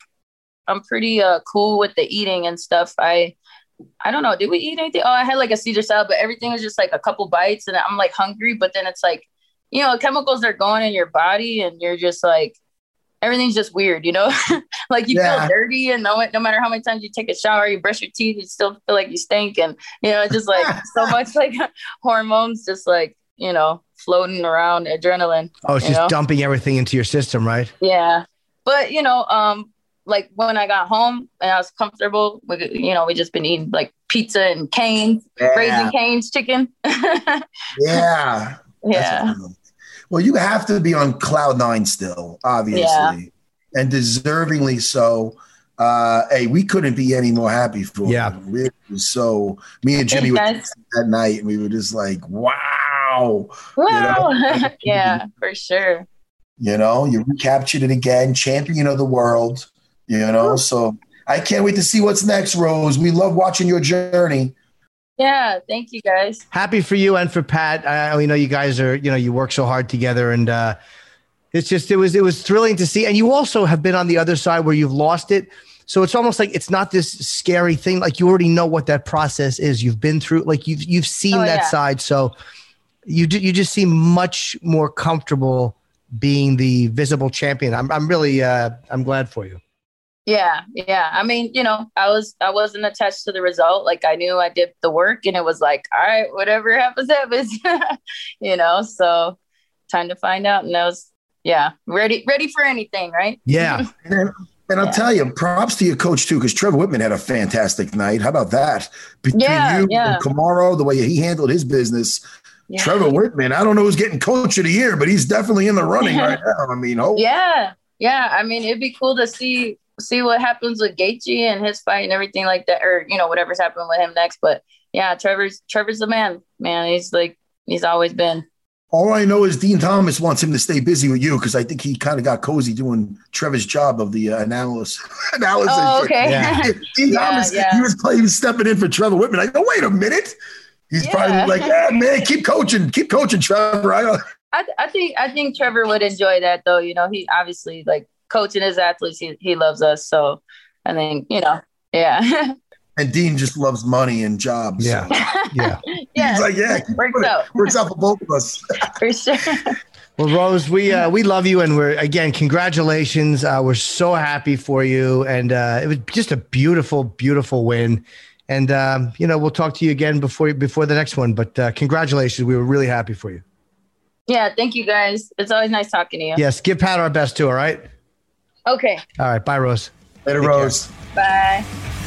cool with the eating and stuff. I don't know. Did we eat anything? Oh, I had like a Caesar salad, but everything was just like a couple bites and I'm like hungry, but then it's like, chemicals are going in your body and you're just like, everything's just weird, like you feel dirty and no matter how many times you take a shower, you brush your teeth, you still feel like you stink. And, just like so much like hormones, just like, floating around, adrenaline. Oh, it's just dumping everything into your system, right? Yeah. But, like when I got home and I was comfortable, we just been eating like pizza and Cane's, Raising Cane's chicken. Yeah. Yeah. Well, you have to be on cloud nine still, obviously, and deservingly so. Hey, we couldn't be any more happy for you. So me and Jimmy were that night, and we were just like, wow. Yeah, for sure. You recaptured it again, champion of the world, so I can't wait to see what's next, Rose. We love watching your journey. Yeah, thank you guys. Happy for you and for Pat. We know you guys are, you work so hard together, and it was thrilling to see. And you also have been on the other side where you've lost it. So it's almost like it's not this scary thing. Like you already know what that process is. You've been through, like you've seen that side. So you just seem much more comfortable being the visible champion. I'm really, I'm glad for you. Yeah. I mean, I wasn't attached to the result. Like I knew I did the work and it was like, all right, whatever happens, so time to find out. And I was, ready for anything. Right. Yeah. And I'll tell you, props to your coach too, because Trevor Whitman had a fantastic night. How about that? Between you and Kamaru, the way he handled his business, Trevor Whitman, I don't know who's getting coach of the year, but he's definitely in the running right now. I mean, Yeah. I mean, it'd be cool to see what happens with Gaethje and his fight and everything like that, or whatever's happening with him next. But yeah, Trevor's the man. He's always been. All I know is Dean Thomas wants him to stay busy with you because I think he kind of got cozy doing Trevor's job of the analysis. Oh, okay. Dean Thomas, he was stepping in for Trevor Whitman. I go, wait a minute. He's probably like, man, keep coaching, Trevor. I think Trevor would enjoy that though. He obviously like coaching his athletes. He loves us. So I think, And Dean just loves money and jobs. Yeah. So. Yeah. He's like, works out for both of us. For sure. Well, Rose, we love you. And congratulations. We're so happy for you. And it was just a beautiful, beautiful win. And, we'll talk to you again before the next one. But congratulations. We were really happy for you. Yeah. Thank you, guys. It's always nice talking to you. Yes. Give Pat our best too. All right. Okay. All right. Bye, Rose. Later, Take Rose. Care. Bye.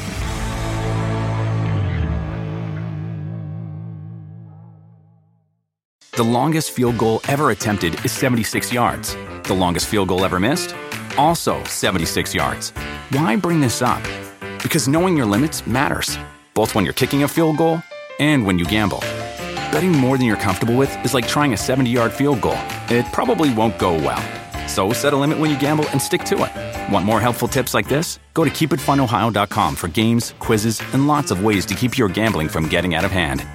The longest field goal ever attempted is 76 yards. The longest field goal ever missed? Also 76 yards. Why bring this up? Because knowing your limits matters, both when you're kicking a field goal and when you gamble. Betting more than you're comfortable with is like trying a 70-yard field goal. It probably won't go well. So set a limit when you gamble and stick to it. Want more helpful tips like this? Go to keepitfunohio.com for games, quizzes, and lots of ways to keep your gambling from getting out of hand.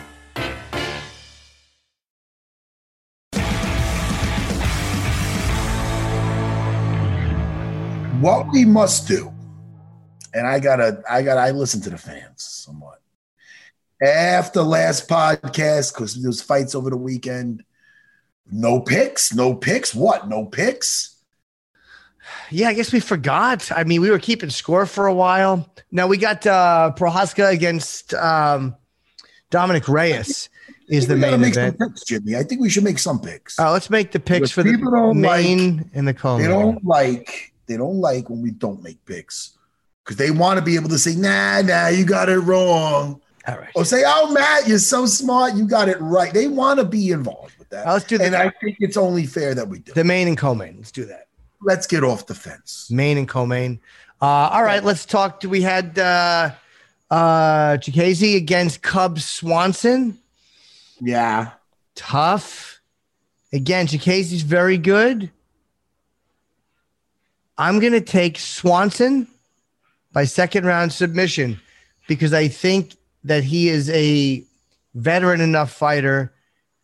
What we must do, and I listen to the fans somewhat. After last podcast, because there was fights over the weekend, no picks. What? No picks? Yeah, I guess we forgot. I mean, we were keeping score for a while. Now we got Prohaska against Dominic Reyes is the main event. Picks, Jimmy. I think we should make some picks. Let's make the picks for the main and the co-main. They don't like when we don't make picks because they want to be able to say, nah, you got it wrong. All right. Or say, oh, Matt, you're so smart. You got it right. They want to be involved with that. Let's do that. And I think it's only fair that we do the main and co-main. Let's do that. Let's get off the fence. Main and co-main. All right, let's talk. We had Chikadze against Cub Swanson. Yeah. Tough. Again, Chikadze's very good. I'm going to take Swanson by second round submission because I think that he is a veteran enough fighter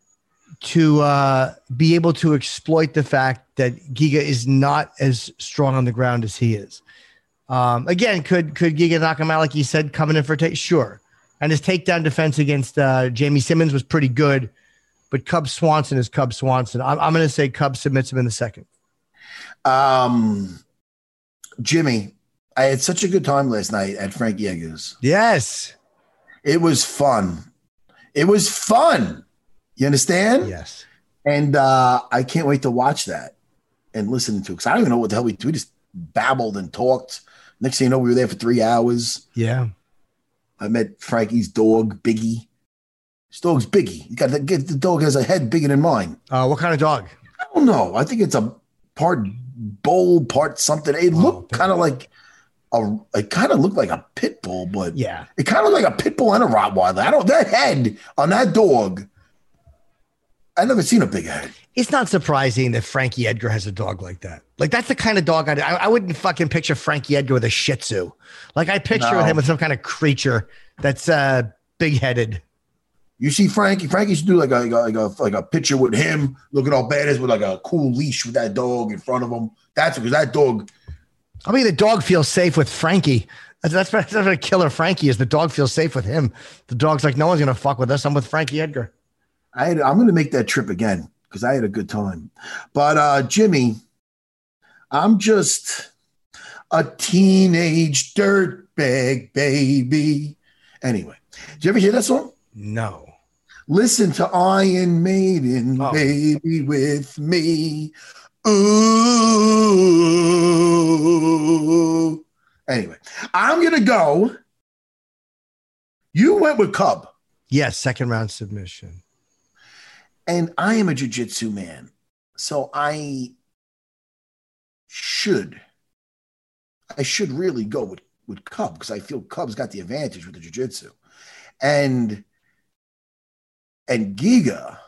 to be able to exploit the fact that Giga is not as strong on the ground as he is. Again, could Giga knock him out like he said, coming in for a take? Sure. And his takedown defense against Jamie Simmons was pretty good, but Cub Swanson is Cub Swanson. I'm going to say Cub submits him in the second. Jimmy, I had such a good time last night at Frankie Edgar's. Yes. It was fun. It was fun. You understand? Yes. And I can't wait to watch that and listen to it because I don't even know what the hell we just babbled and talked. Next thing you know, we were there for 3 hours. Yeah. I met Frankie's dog, Biggie. His dog's Biggie. The dog has a head bigger than mine. What kind of dog? I don't know. I think it's a part bull, part something. It looked kind of like it kind of looked like a pit bull, but yeah, it kind of looked like a pit bull and a Rottweiler. That head on that dog. I've never seen a big head. It's not surprising that Frankie Edgar has a dog like that. Like, that's the kind of dog I wouldn't fucking picture Frankie Edgar with a Shih Tzu. Like, I picture him with some kind of creature that's big-headed. You see Frankie should do like a picture with him looking all badass with like a cool leash with that dog in front of him. That's because that dog. I mean, the dog feels safe with Frankie. That's what a killer Frankie is. The dog feels safe with him. The dog's like, no one's going to fuck with us. I'm with Frankie Edgar. I'm going to make that trip again because I had a good time. But Jimmy, I'm just a teenage dirtbag baby. Anyway, did you ever hear that song? No. Listen to Iron Maiden, baby, with me. Ooh. Anyway, I'm going to go. You went with Cub. Yes, second round submission. And I am a jiu-jitsu man. So I should really go with Cub because I feel Cub's got the advantage with the jiu-jitsu. And Giga,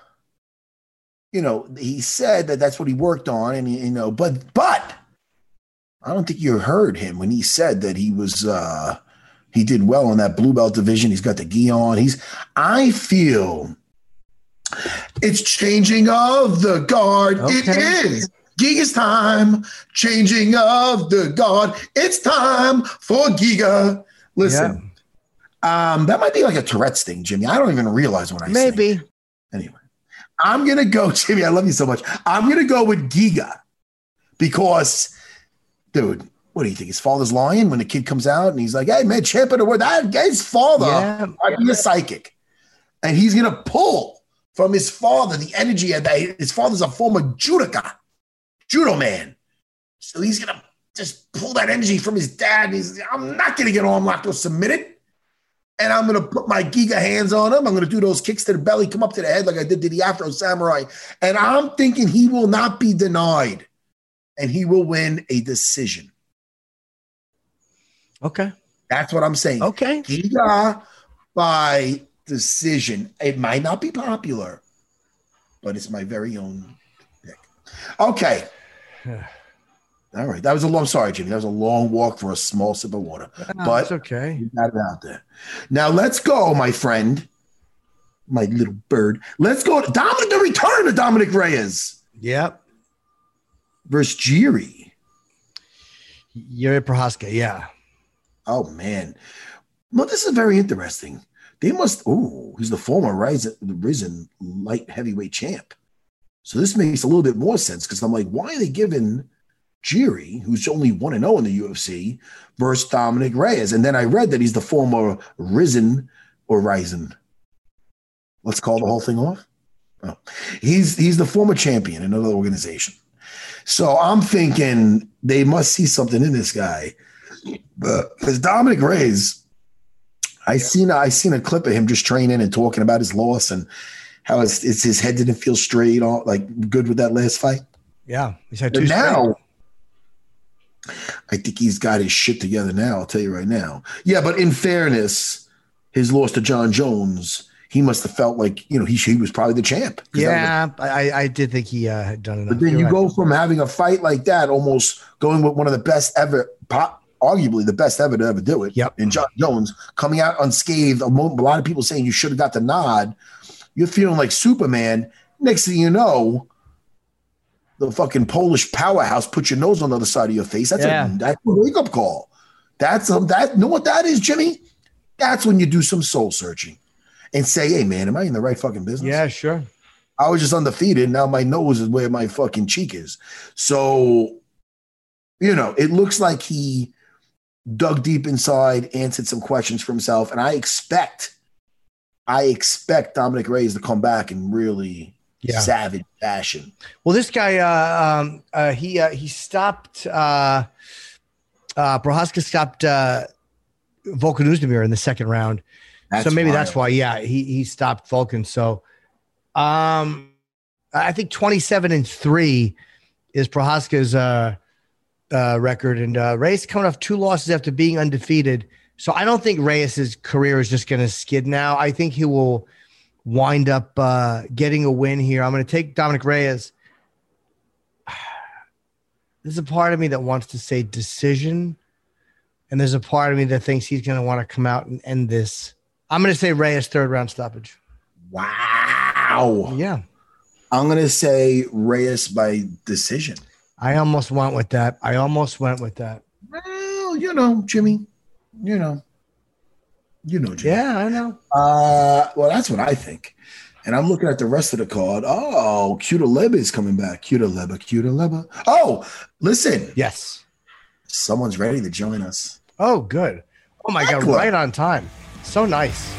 he said that that's what he worked on, and but I don't think you heard him when he said that he was he did well in that blue belt division. He's got the gi on. I feel it's changing of the guard. Okay. It is Giga's time. Changing of the guard. It's time for Giga. Listen. Yeah. That might be like a Tourette's thing, Jimmy. I don't even realize when I say it. Anyway, I'm going to go, Jimmy, I love you so much. I'm going to go with Giga because, dude, what do you think? His father's lying when the kid comes out and he's like, hey, man, champ of the world. That guy's father might be a psychic. And he's going to pull from his father the energy of that. His father's a former judo man. So he's going to just pull that energy from his dad. And I'm not going to get arm locked or submitted. And I'm going to put my Giga hands on him. I'm going to do those kicks to the belly, come up to the head like I did to the Afro Samurai. And I'm thinking he will not be denied. And he will win a decision. Okay. That's what I'm saying. Okay. Giga by decision. It might not be popular, but it's my very own pick. Okay. All right. Sorry, Jimmy. That was a long walk for a small sip of water. But it's okay. You got it out there. Now let's go, my friend, my little bird. Let's go. The return of Dominic Reyes. Yep. Versus Jiri. Jiri Prochazka, yeah. Oh, man. Well, this is very interesting. He's the former Risen light heavyweight champ. So this makes a little bit more sense because I'm like, why are they giving Jiri, who's only 1-0 in the UFC, versus Dominic Reyes? And then I read that he's the former Risen. Let's call the whole thing off. Oh. He's the former champion in another organization. So I'm thinking they must see something in this guy. Because Dominic Reyes, I seen a clip of him just training and talking about his loss and how his head didn't feel straight, good with that last fight. Yeah, he's had two. Now, I think he's got his shit together now. I'll tell you right now. Yeah, but in fairness, his loss to John Jones, he must have felt like, he was probably the champ. Yeah, I did think he had done enough. But then you go from having a fight like that, almost going with one of the best ever, arguably the best ever to ever do it, in John Jones, coming out unscathed. A lot of people saying you should have got the nod. You're feeling like Superman. Next thing you know, the fucking Polish powerhouse put your nose on the other side of your face. That's a wake-up call. You know what that is, Jimmy? That's when you do some soul searching and say, hey, man, am I in the right fucking business? Yeah, sure. I was just undefeated. Now my nose is where my fucking cheek is. So, it looks like he dug deep inside, answered some questions for himself. And I expect Dominic Reyes to come back in really savage fashion. Well, this guy, he stopped, Prochazka stopped Volkan Oezdemir in the second round. So maybe that's why, he stopped Volkan. So I think 27-3 is Prochazka's record. And Reyes coming off 2 losses after being undefeated. So I don't think Reyes' career is just going to skid now. I think he will wind up getting a win here. I'm going to take Dominic Reyes. There's a part of me that wants to say decision, and there's a part of me that thinks he's going to want to come out and end this. I'm going to say Reyes 3rd round stoppage. Wow. Yeah. I'm going to say Reyes by decision. I almost went with that. Well, Jimmy. Jimmy. Yeah, I know. Well, that's what I think. And I'm looking at the rest of the card. Oh, Cutelaba is coming back. Cutelaba. Oh, listen. Yes. Someone's ready to join us. Oh, good. Oh, my God. Right on time. So nice.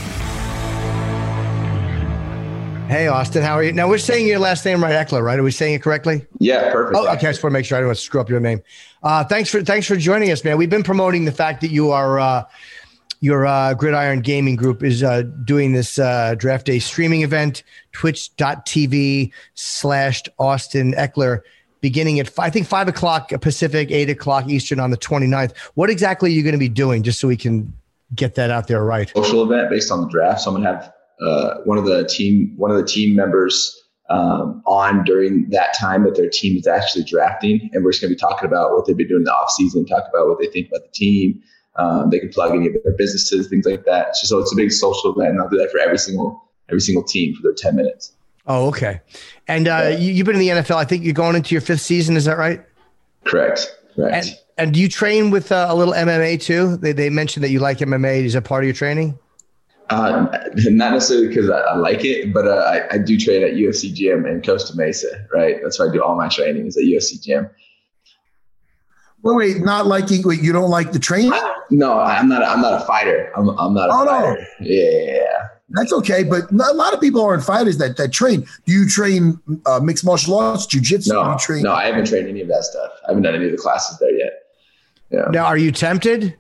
Hey, Austin, how are you? Now, we're saying your last name right, Ekeler, right? Are we saying it correctly? Yeah, perfect. Oh, okay. I just want to make sure I don't want to screw up your name. Thanks for joining us, man. We've been promoting the fact that you are your Gridiron Gaming Group is doing this draft day streaming event, twitch.tv/Austin Ekeler, beginning at, I think, 5 o'clock Pacific, 8 o'clock Eastern on the 29th. What exactly are you going to be doing, just so we can get that out there right? Social event based on the draft. So I'm going to have one of the team members on during that time that their team is actually drafting, and we're just going to be talking about what they've been doing in the off season, talk about what they think about the team. They can plug any of their businesses, things like that. So it's a big social event, and I'll do that for every single team for their 10 minutes. Oh, okay. And you've been in the NFL. I think you're going into your 5th season. Is that right? Correct. And do you train with a little MMA too? They mentioned that you like MMA. Is that part of your training? Not necessarily because I like it, but I do train at UFC Gym in Costa Mesa, right? That's where I do all my training is at UFC Gym. Wait, you don't like the training? No, I'm not a fighter. I'm not a fighter. No. Yeah. That's okay, but a lot of people aren't fighters that train. Do you train mixed martial arts, jiu-jitsu? No, I haven't trained any of that stuff. I haven't done any of the classes there yet. Yeah. Now, are you tempted?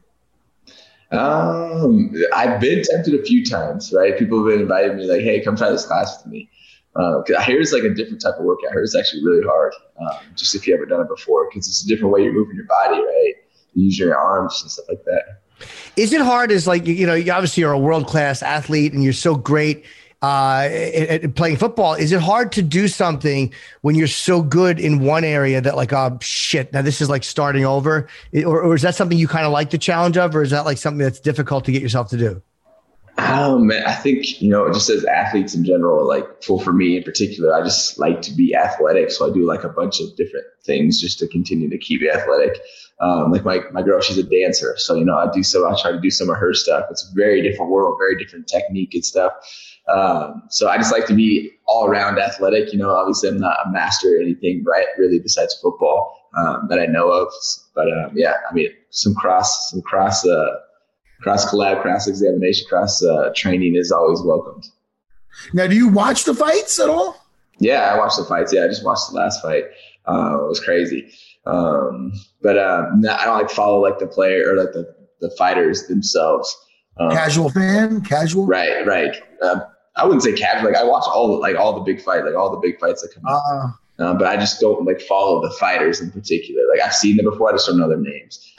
I've been tempted a few times, right? People have been inviting me like, hey, come try this class with me. Because I hear it's like a different type of workout. I hear it's actually really hard, just if you haven't done it before, because it's a different way you're moving your body, right? You use your arms and stuff like that. Is it hard as like, you obviously you're a world-class athlete and you're so great at playing football. Is it hard to do something when you're so good in one area that like, oh shit, now this is like starting over? Or is that something you kind of like the challenge of, or is that like something that's difficult to get yourself to do? Man, I think, just as athletes in general, like for me in particular, I just like to be athletic. So I do like a bunch of different things just to continue to keep athletic. Like my girl, she's a dancer. So, I try to do some of her stuff. It's a very different world, very different technique and stuff. So I just like to be all around athletic. Obviously I'm not a master or anything, right? Really besides football, that I know of. But, some cross collab, cross examination, cross training is always welcomed. Now, do you watch the fights at all? Yeah, I watched the fights. Yeah, I just watched the last fight. It was crazy. But I don't like follow like the player or like the fighters themselves. Casual fan, casual. Right. I wouldn't say casual. Like I watch all the big fights that come out. But I just don't like follow the fighters in particular. Like I've seen them before. I just don't know their names.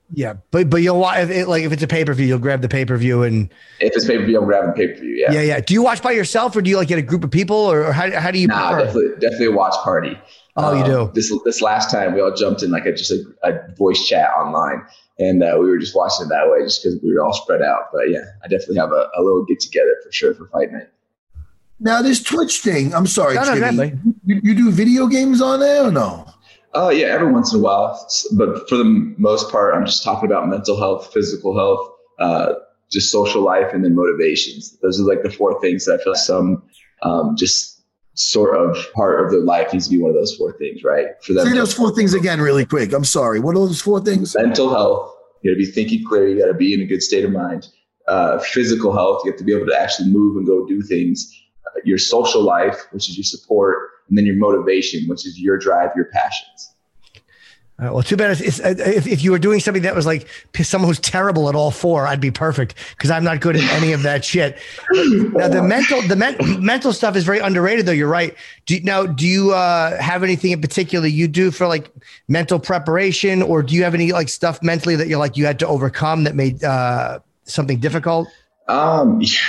Yeah, but you'll watch if it's a pay-per-view, you'll grab the pay-per-view, and if it's pay-per-view, I'm grabbing pay-per-view. Yeah. Yeah. Do you watch by yourself, or do you like get a group of people, or how do you? Nah, definitely a watch party. Oh, you do. This last time we all jumped in like a voice chat online, and we were just watching it that way, just because we were all spread out. But yeah, I definitely have a little get together for sure for fight night. Now this Twitch thing, I'm sorry, No, you do video games on there or no? Yeah, every once in a while. But for the most part, I'm just talking about mental health, physical health, just social life, and then motivations. Those are like the 4 things that I feel like some just sort of part of their life needs to be one of those 4 things, right? For them. Say those 4 things again really quick. I'm sorry. What are those 4 things? Mental health. You got to be thinking clear. You got to be in a good state of mind. Physical health. You have to be able to actually move and go do things. Your social life, which is your support, and then your motivation, which is your drive, your passions. Well, too bad. If you were doing something that was like someone who's terrible at all 4, I'd be perfect because I'm not good at any of that shit. Now, the mental stuff is very underrated, though. You're right. Do you have anything in particular you do for like mental preparation, or do you have any like stuff mentally that you're like you had to overcome that made something difficult? I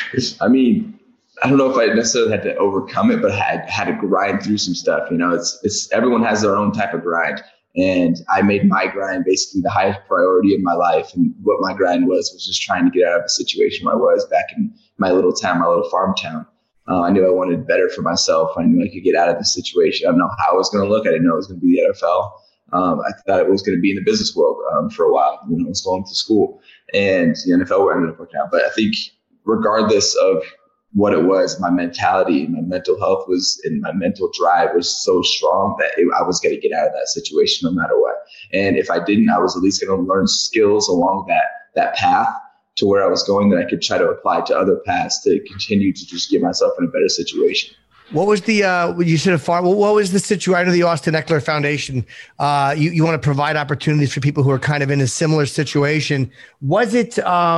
mean, I don't know if I necessarily had to overcome it, but I had to grind through some stuff. You know, it's everyone has their own type of grind. And I made my grind basically the highest priority in my life. And what my grind was just trying to get out of the situation where I was back in my little town, my little farm town. I knew I wanted better for myself. I knew I could get out of the situation. I didn't know how it was going to look. I didn't know it was going to be the NFL. I thought it was going to be in the business world for a while. You know, I was going to school, and the NFL ended up working out. But I think regardless of what it was, my mentality and my mental health and my mental drive was so strong that I was going to get out of that situation no matter what. And if I didn't, I was at least going to learn skills along that path to where I was going that I could try to apply to other paths to continue to just get myself in a better situation. What was the you said a farm? What was the situation? I know the Austin Ekeler Foundation. You want to provide opportunities for people who are kind of in a similar situation. Was it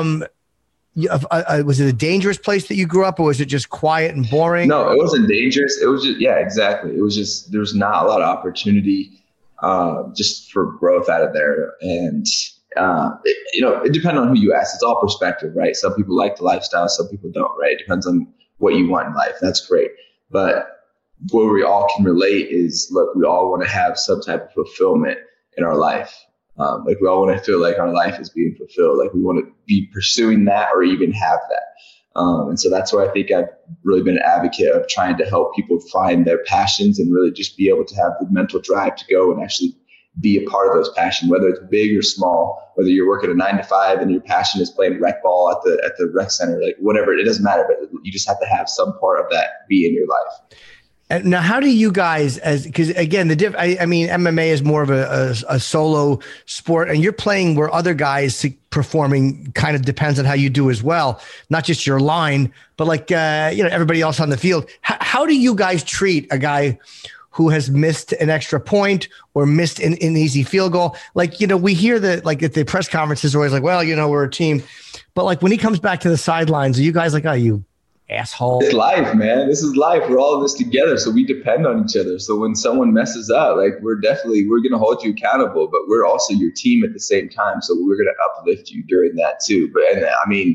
was it a dangerous place that you grew up, or was it just quiet and boring? No, it wasn't dangerous. It was just, yeah, exactly. It was just, there's not a lot of opportunity just for growth out of there. And, it depends on who you ask. It's all perspective, right? Some people like the lifestyle, some people don't, right? It depends on what you want in life. That's great. But where we all can relate is, look, we all want to have some type of fulfillment in our life. Like we all want to feel like our life is being fulfilled. Like we want to be pursuing that or even have that. And so that's why I think I've really been an advocate of trying to help people find their passions and really just be able to have the mental drive to go and actually be a part of those passions, whether it's big or small, whether you're working a 9 to 5 and your passion is playing rec ball at the rec center, like whatever, it doesn't matter, but you just have to have some part of that be in your life. And now, how do you guys, because again, I mean, MMA is more of a solo sport, and you're playing where other guys performing kind of depends on how you do as well, not just your line, but like, everybody else on the field. How do you guys treat a guy who has missed an extra point or missed an easy field goal? Like, we hear that like at the press conferences, always like, well, we're a team, but like when he comes back to the sidelines, are you guys like, oh, you asshole? It's life, man. This is life. We're all in this together. So we depend on each other. So when someone messes up, like we're going to hold you accountable, but we're also your team at the same time. So we're going to uplift you during that too. But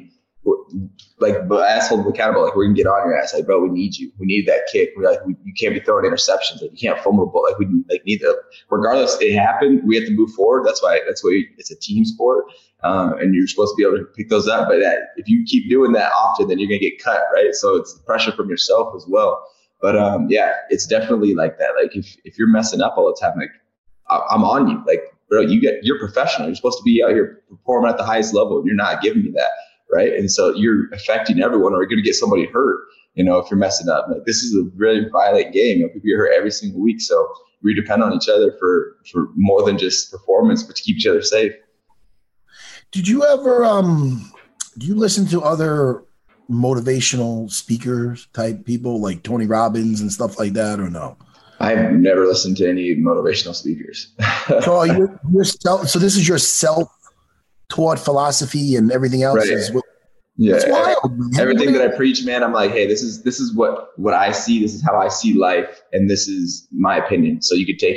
but asshole accountable, like we're going to get on your ass. Like, bro, we need you. We need that kick. You can't be throwing interceptions. Like you can't fumble the ball. Like we need that. Regardless, it happened. We have to move forward. That's why it's a team sport. And you're supposed to be able to pick those up. But if you keep doing that often, then you're going to get cut, right? So it's the pressure from yourself as well. But it's definitely like that. Like if you're messing up all the time, like I'm on you. Like, bro, you're professional. You're supposed to be out here performing at the highest level. And you're not giving me that, right? And so you're affecting everyone, or you're going to get somebody hurt. If you're messing up, like this is a really violent game. People get hurt every single week. So we depend on each other for more than just performance, but to keep each other safe. Did you ever do you listen to other motivational speakers type people like Tony Robbins and stuff like that, or no? I've never listened to any motivational speakers. So so this is your self-taught philosophy, and everything else right. is that's wild, man. Everything that I preach, man, I'm like, hey, this is what I see. This is how I see life, and this is my opinion. So you could take it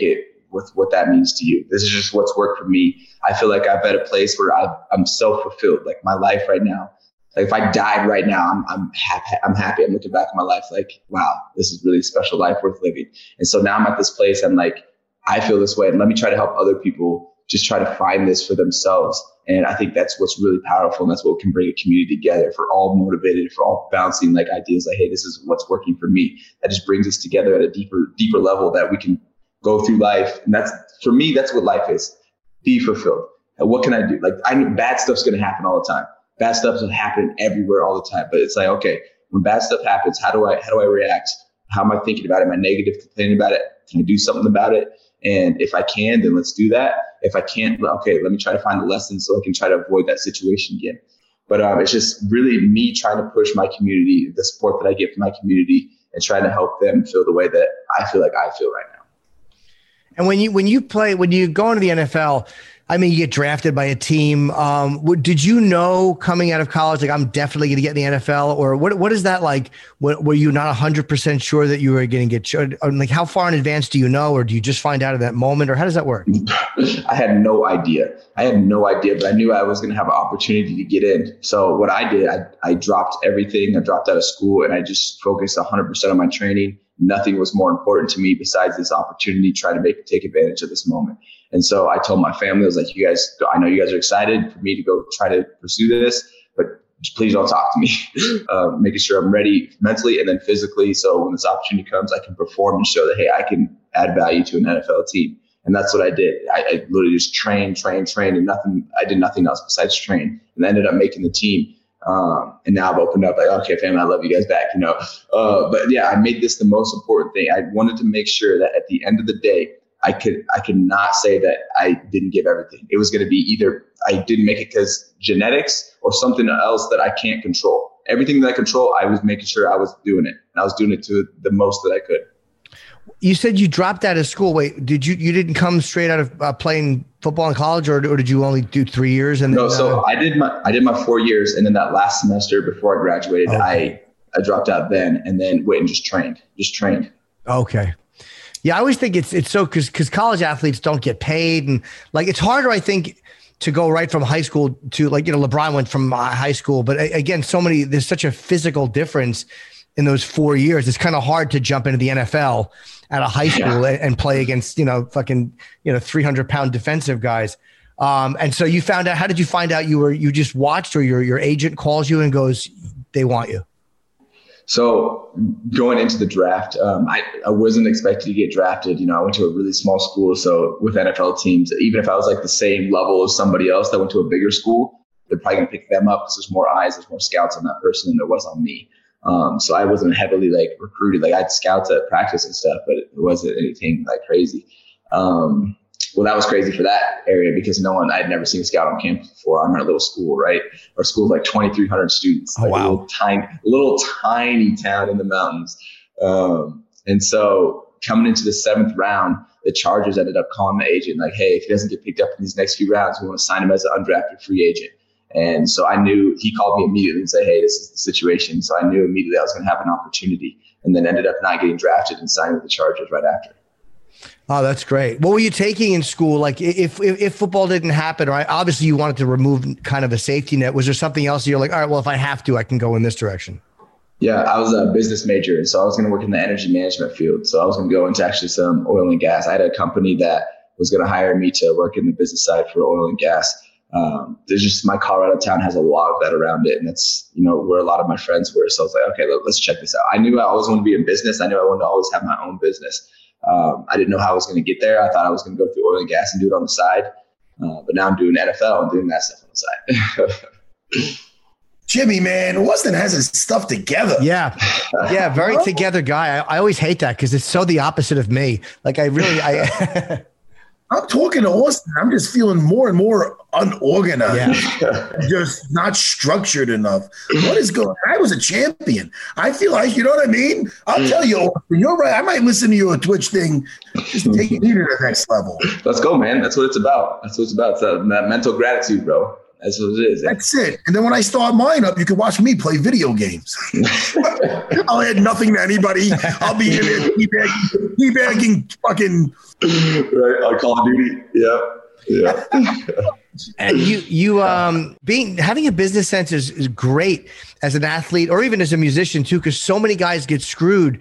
with what that means to you. This is just what's worked for me. I feel like I'm at a place where I'm self-fulfilled. Like my life right now, like if I died right now, I'm happy. I'm looking back at my life like, wow, this is really a special life worth living. And so now I'm at this place. I'm like, I feel this way, and let me try to help other people just try to find this for themselves. And I think that's what's really powerful. And that's what can bring a community together, if we're all motivated, if we're all bouncing like ideas like, hey, this is what's working for me. That just brings us together at a deeper level that we can go through life. And that's, for me, that's what life is. Be fulfilled. And what can I do? Like, I know bad stuff's going to happen all the time. Bad stuff's going to happen everywhere all the time. But it's like, okay, when bad stuff happens, how do I react? How am I thinking about it? Am I negative, complaining about it? Can I do something about it? And if I can, then let's do that. If I can't, okay, let me try to find the lessons so I can try to avoid that situation again. But it's just really me trying to push my community, the support that I get from my community, and trying to help them feel the way that I feel like I feel right now. And when you go into the NFL, I mean, you get drafted by a team. Did you know coming out of college, like, I'm definitely going to get in the NFL? Or what is that like? Were you not 100% sure that you were going to get, like, how far in advance do you know? Or do you just find out at that moment? Or how does that work? I had no idea, but I knew I was going to have an opportunity to get in. So what I did, I dropped everything. I dropped out of school and I just focused 100% on my training. Nothing was more important to me besides this opportunity, try to take advantage of this moment. And so I told my family, I was like, I know you guys are excited for me to go try to pursue this, but please don't talk to me. Making sure I'm ready mentally and then physically. So when this opportunity comes, I can perform and show that, hey, I can add value to an NFL team. And that's what I did. I literally just trained and I did nothing else besides train, and I ended up making the team. And now I've opened up like, okay, family, I love you guys back, but yeah, I made this the most important thing. I wanted to make sure that at the end of the day, I could not say that I didn't give everything. It was going to be either I didn't make it because genetics or something else that I can't control. Everything that I control, I was making sure I was doing it, and I was doing it to the most that I could. You said you dropped out of school. Wait, you didn't come straight out of playing football in college, or did you only do 3 years? And no, so I did my 4 years, and then that last semester before I graduated, okay. I dropped out then, and then went and just trained. Okay. Yeah, I always think it's so because college athletes don't get paid, and like it's harder, I think, to go right from high school to, like, LeBron went from high school, but again, there's such a physical difference in those 4 years. It's kind of hard to jump into the NFL out of high school and play against, 300-pound defensive guys. And so you found out, how did you find out you just watched, or your agent calls you and goes, they want you? So going into the draft, I wasn't expected to get drafted. I went to a really small school. So with NFL teams, even if I was like the same level as somebody else that went to a bigger school, they're probably going to pick them up because there's more eyes, there's more scouts on that person than there was on me. So I wasn't heavily recruited. I had scouts at practice and stuff, but it wasn't anything crazy. Well, that was crazy for that area because I'd never seen a scout on campus before. I'm in a little school, right? Our school's 2,300 students. Oh, wow. A little tiny town in the mountains. And so coming into the 7th round, the Chargers ended up calling the agent hey, if he doesn't get picked up in these next few rounds, we want to sign him as an undrafted free agent. And so I knew, he called me immediately and said, hey, this is the situation. So I knew immediately I was going to have an opportunity, and then ended up not getting drafted and signed with the Chargers right after. Oh, that's great. What were you taking in school? Like if football didn't happen, right? Obviously you wanted to remove kind of a safety net. Was there something else you're like, all right, well, if I have to, I can go in this direction? Yeah, I was a business major. And so I was going to work in the energy management field. So I was going to go into actually some oil and gas. I had a company that was going to hire me to work in the business side for oil and gas. There's just, my Colorado town has a lot of that around it. And that's, where a lot of my friends were. So I was like, okay, let's check this out. I knew I always wanted to be in business. I knew I wanted to always have my own business. I didn't know how I was going to get there. I thought I was going to go through oil and gas and do it on the side. But now I'm doing NFL and doing that stuff on the side. Jimmy, man, Austin has his stuff together. Yeah. Yeah. Very together guy. I always hate that because it's so the opposite of me. Like I'm talking to Austin. I'm just feeling more and more unorganized, just not structured enough. What is going on? I was a champion. I feel like, you know what I mean? I'll tell you, Austin, you're right. I might listen to your Twitch thing, just take it to the next level. Let's go, man. That's what it's about. It's that mental gratitude, bro. That's what it is. That's it. And then when I start mine up, you can watch me play video games. I'll add nothing to anybody. I'll be in there teabagging fucking. Right, on Call of Duty. Yeah. And having a business sense is great as an athlete or even as a musician too, because so many guys get screwed,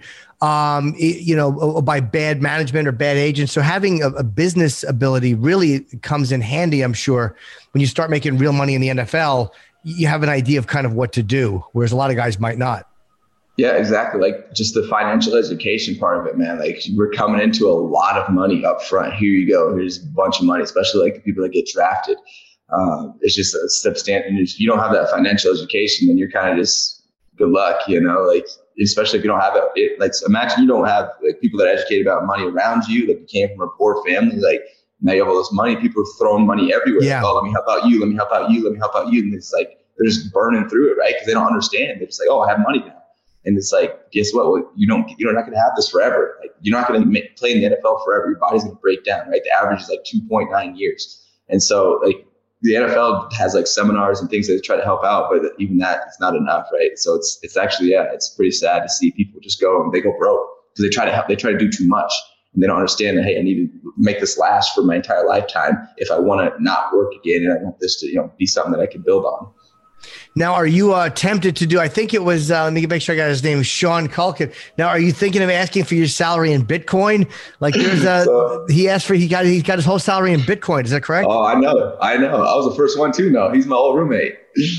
by bad management or bad agents. So having a business ability really comes in handy, I'm sure. When you start making real money in the NFL, you have an idea of kind of what to do, whereas a lot of guys might not. Yeah, exactly. Like just the financial education part of it, man. Like we're coming into a lot of money up front. Here you go. Here's a bunch of money, especially like the people that get drafted. It's just a substantial. And if you don't have that financial education, then you're kind of just good luck, like especially if you don't have it. Like imagine you don't have like people that are educated about money around you. Like you came from a poor family, like now you have all this money. People are throwing money everywhere. Yeah. Like, oh, let me help out you. Let me help out you. Let me help out you. And it's like they're just burning through it, right? Because they don't understand. They're just like, oh, I have money now. And it's like, guess what? Well, you're not going to have this forever. Like you're not going to play in the NFL forever. Your body's going to break down, right? The average is like 2.9 years. And so like the NFL has like seminars and things that try to help out, but even that is not enough, right? So it's actually, it's pretty sad to see people just go and they go broke because they try to do too much. And they don't understand that, hey, I need to make this last for my entire lifetime if I want to not work again and I want this to be something that I can build on. Now, are you tempted to do, I think it was, let me make sure I got his name, Sean Culkin. Now, are you thinking of asking for your salary in Bitcoin? Like there's he got his whole salary in Bitcoin. Is that correct? Oh, I know. I was the first one too. No, he's my old roommate.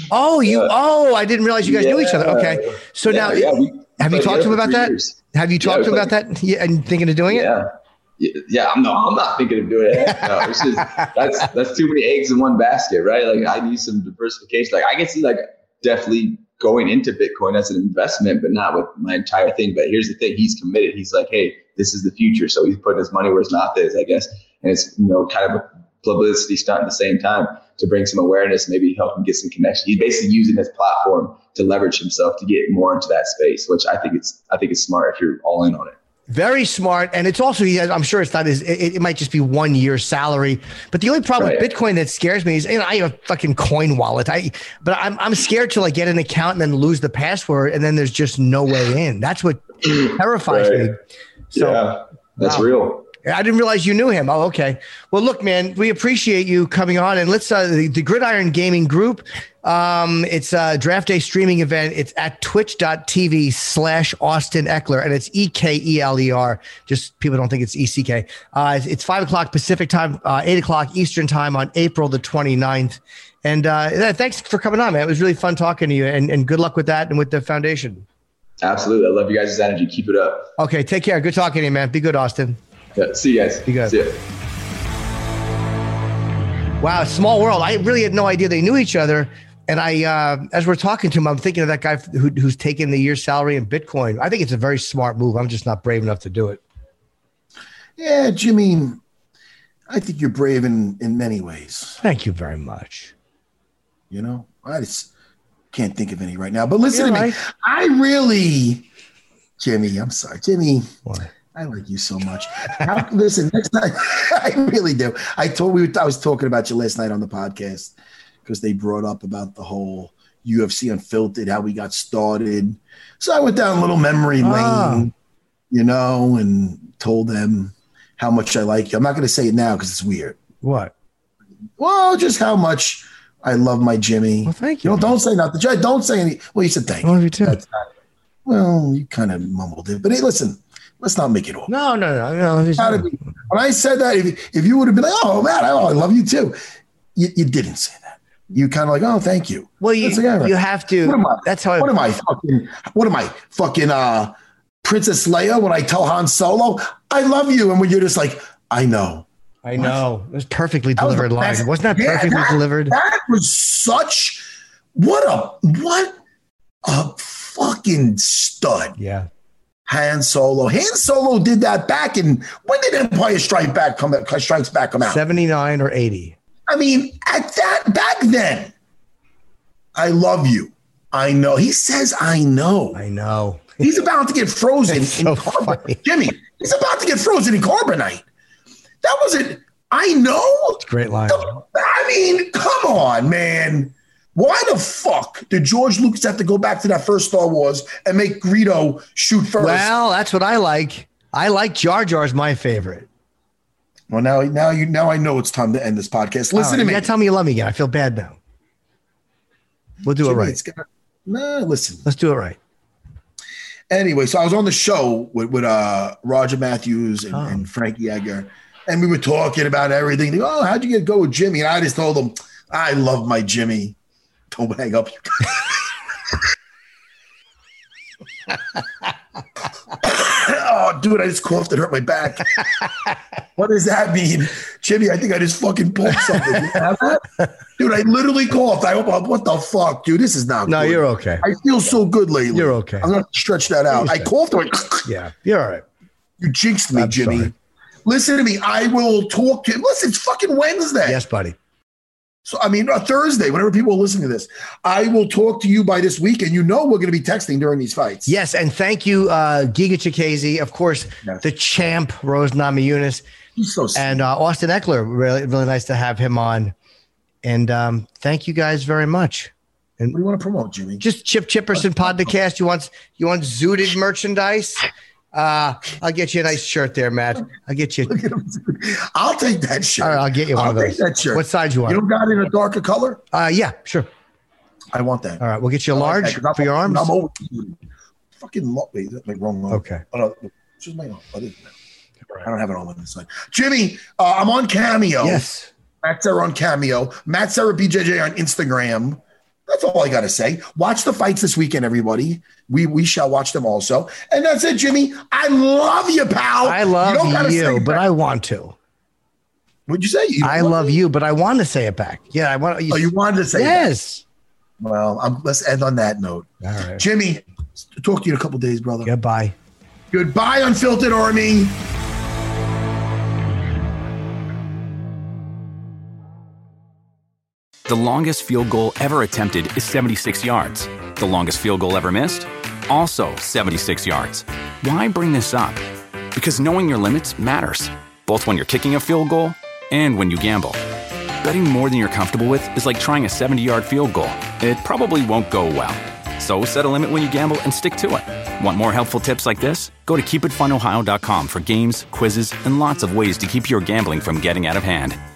I didn't realize you guys knew each other. Okay. So now have you talked to him about that? Have you talked to him about that? Yeah, and thinking of doing it? Yeah. I'm not thinking of doing it. No, it's just that's too many eggs in one basket, right? Like I need some diversification. Like I can see like definitely going into Bitcoin as an investment, but not with my entire thing. But here's the thing: he's committed. He's like, hey, this is the future. So he's putting his money where his mouth is, I guess. And it's kind of a publicity stunt at the same time to bring some awareness, maybe help him get some connection. He's basically using his platform to leverage himself to get more into that space, which I think it's smart if you're all in on it. Very smart. And it's also, I'm sure it's not it might just be 1 year's salary. But the only problem with Bitcoin that scares me is, I have a fucking coin wallet. But I'm scared to like get an account and then lose the password and then there's just no way in. That's what terrifies me. So, that's real. I didn't realize you knew him. Oh, okay. Well, look, man, we appreciate you coming on, and let's the Gridiron Gaming Group. It's a draft day streaming event. It's at twitch.tv/Austin Ekeler, and it's Ekeler. Just people don't think it's ECK. It's 5:00 Pacific time, 8:00 Eastern time on April the 29th. And thanks for coming on, man. It was really fun talking to you, and good luck with that and with the foundation. Absolutely. I love you guys' energy. Keep it up. Okay. Take care. Good talking to you, man. Be good, Austin. Yeah, see you guys. Be good. See ya. Wow, small world. I really had no idea they knew each other. And as we're talking to him, I'm thinking of that guy who's taking the year's salary in Bitcoin. I think it's a very smart move. I'm just not brave enough to do it. Yeah, Jimmy, I think you're brave in many ways. Thank you very much. I just can't think of any right now. But listen to me. I really, Jimmy, I'm sorry. Jimmy. Why? I like you so much. Listen, next night, I really do. I was talking about you last night on the podcast because they brought up about the whole UFC Unfiltered, how we got started. So I went down a little memory lane, and told them how much I like you. I'm not going to say it now because it's weird. What? Well, just how much I love my Jimmy. Well, thank you. Don't say nothing. Don't say anything. Well, you said thank you. I love you too. Well, you kind of mumbled it. But hey, listen. Let's not make it all. No. When I said that, if you would have been like, oh, man, I love you too. You didn't say that. You kind of like, oh, thank you. Well, you have to. That's how. What am I fucking Princess Leia when I tell Han Solo, I love you? And when you're just like, I know. It was perfectly delivered line. Wasn't that perfectly delivered? That was what a fucking stud. Yeah. Han Solo did that back in, when did Empire Strikes Back come out? 79 or 80. I mean, at that back then, I love you. I know. He says, I know. He's about to get frozen in carbonite. Jimmy, he's about to get frozen in carbonite. That wasn't, I know. It's a great line. I mean, come on, man. Why the fuck did George Lucas have to go back to that first Star Wars and make Greedo shoot first? Well, that's what I like. I like Jar Jar's my favorite. Well, now I know it's time to end this podcast. Listen to me. You gotta tell me you love me again. I feel bad now. We'll do it right. Listen. Let's do it right. Anyway, so I was on the show with Roger Matthews and Frankie Edgar, and we were talking about everything. They go, oh, how'd you go with Jimmy? And I just told them, I love my Jimmy. Don't hang up. Oh, dude, I just coughed and hurt my back. What does that mean? Jimmy, I think I just fucking pulled something. You have that? Dude, I literally coughed. What the fuck, dude? This is not No, good. You're okay. I feel so good lately. You're okay. I'm going to stretch that out. I coughed. Yeah, you're all right. You jinxed me, Jimmy. Sorry. Listen to me. I will talk to you. Listen, it's fucking Wednesday. Yes, buddy. So, I mean, Thursday, whenever people are listening to this, I will talk to you by this week, and you know we're going to be texting during these fights. Yes, and thank you, Giga Chikadze, of course, the champ, Rose Namajunas. He's so sweet. And Austin Eckler, really, really nice to have him on. And thank you guys very much. And what do you want to promote, Jimmy? Just Chip Chipperson podcast. You want zooted merchandise? I'll get you a nice shirt there, Matt. I'll get you. I'll take that shirt. All right, I'll get you one of those. I'll take that shirt. What size you want? You don't got it in a darker color? Yeah, sure. I want that. All right, we'll get you a large for your arms. I'm over. Fucking wait, that's my wrong arm. Okay. Oh, no, it's just my arm. I don't have it on this side. Jimmy, I'm on Cameo. Yes. Matt Serra on Cameo. Matt Serra BJJ on Instagram. That's all I got to say. Watch the fights this weekend, everybody. We shall watch them also. And that's it, Jimmy. I love you, pal. I love you, but I want to. What'd you say? I love you, but I want to say it back. Yeah, I want. You wanted to say yes. That. Well, let's end on that note. All right. Jimmy, talk to you in a couple days, brother. Goodbye. Goodbye, Unfiltered Army. The longest field goal ever attempted is 76 yards. The longest field goal ever missed? Also 76 yards. Why bring this up? Because knowing your limits matters, both when you're kicking a field goal and when you gamble. Betting more than you're comfortable with is like trying a 70-yard field goal. It probably won't go well. So set a limit when you gamble and stick to it. Want more helpful tips like this? Go to keepitfunohio.com for games, quizzes, and lots of ways to keep your gambling from getting out of hand.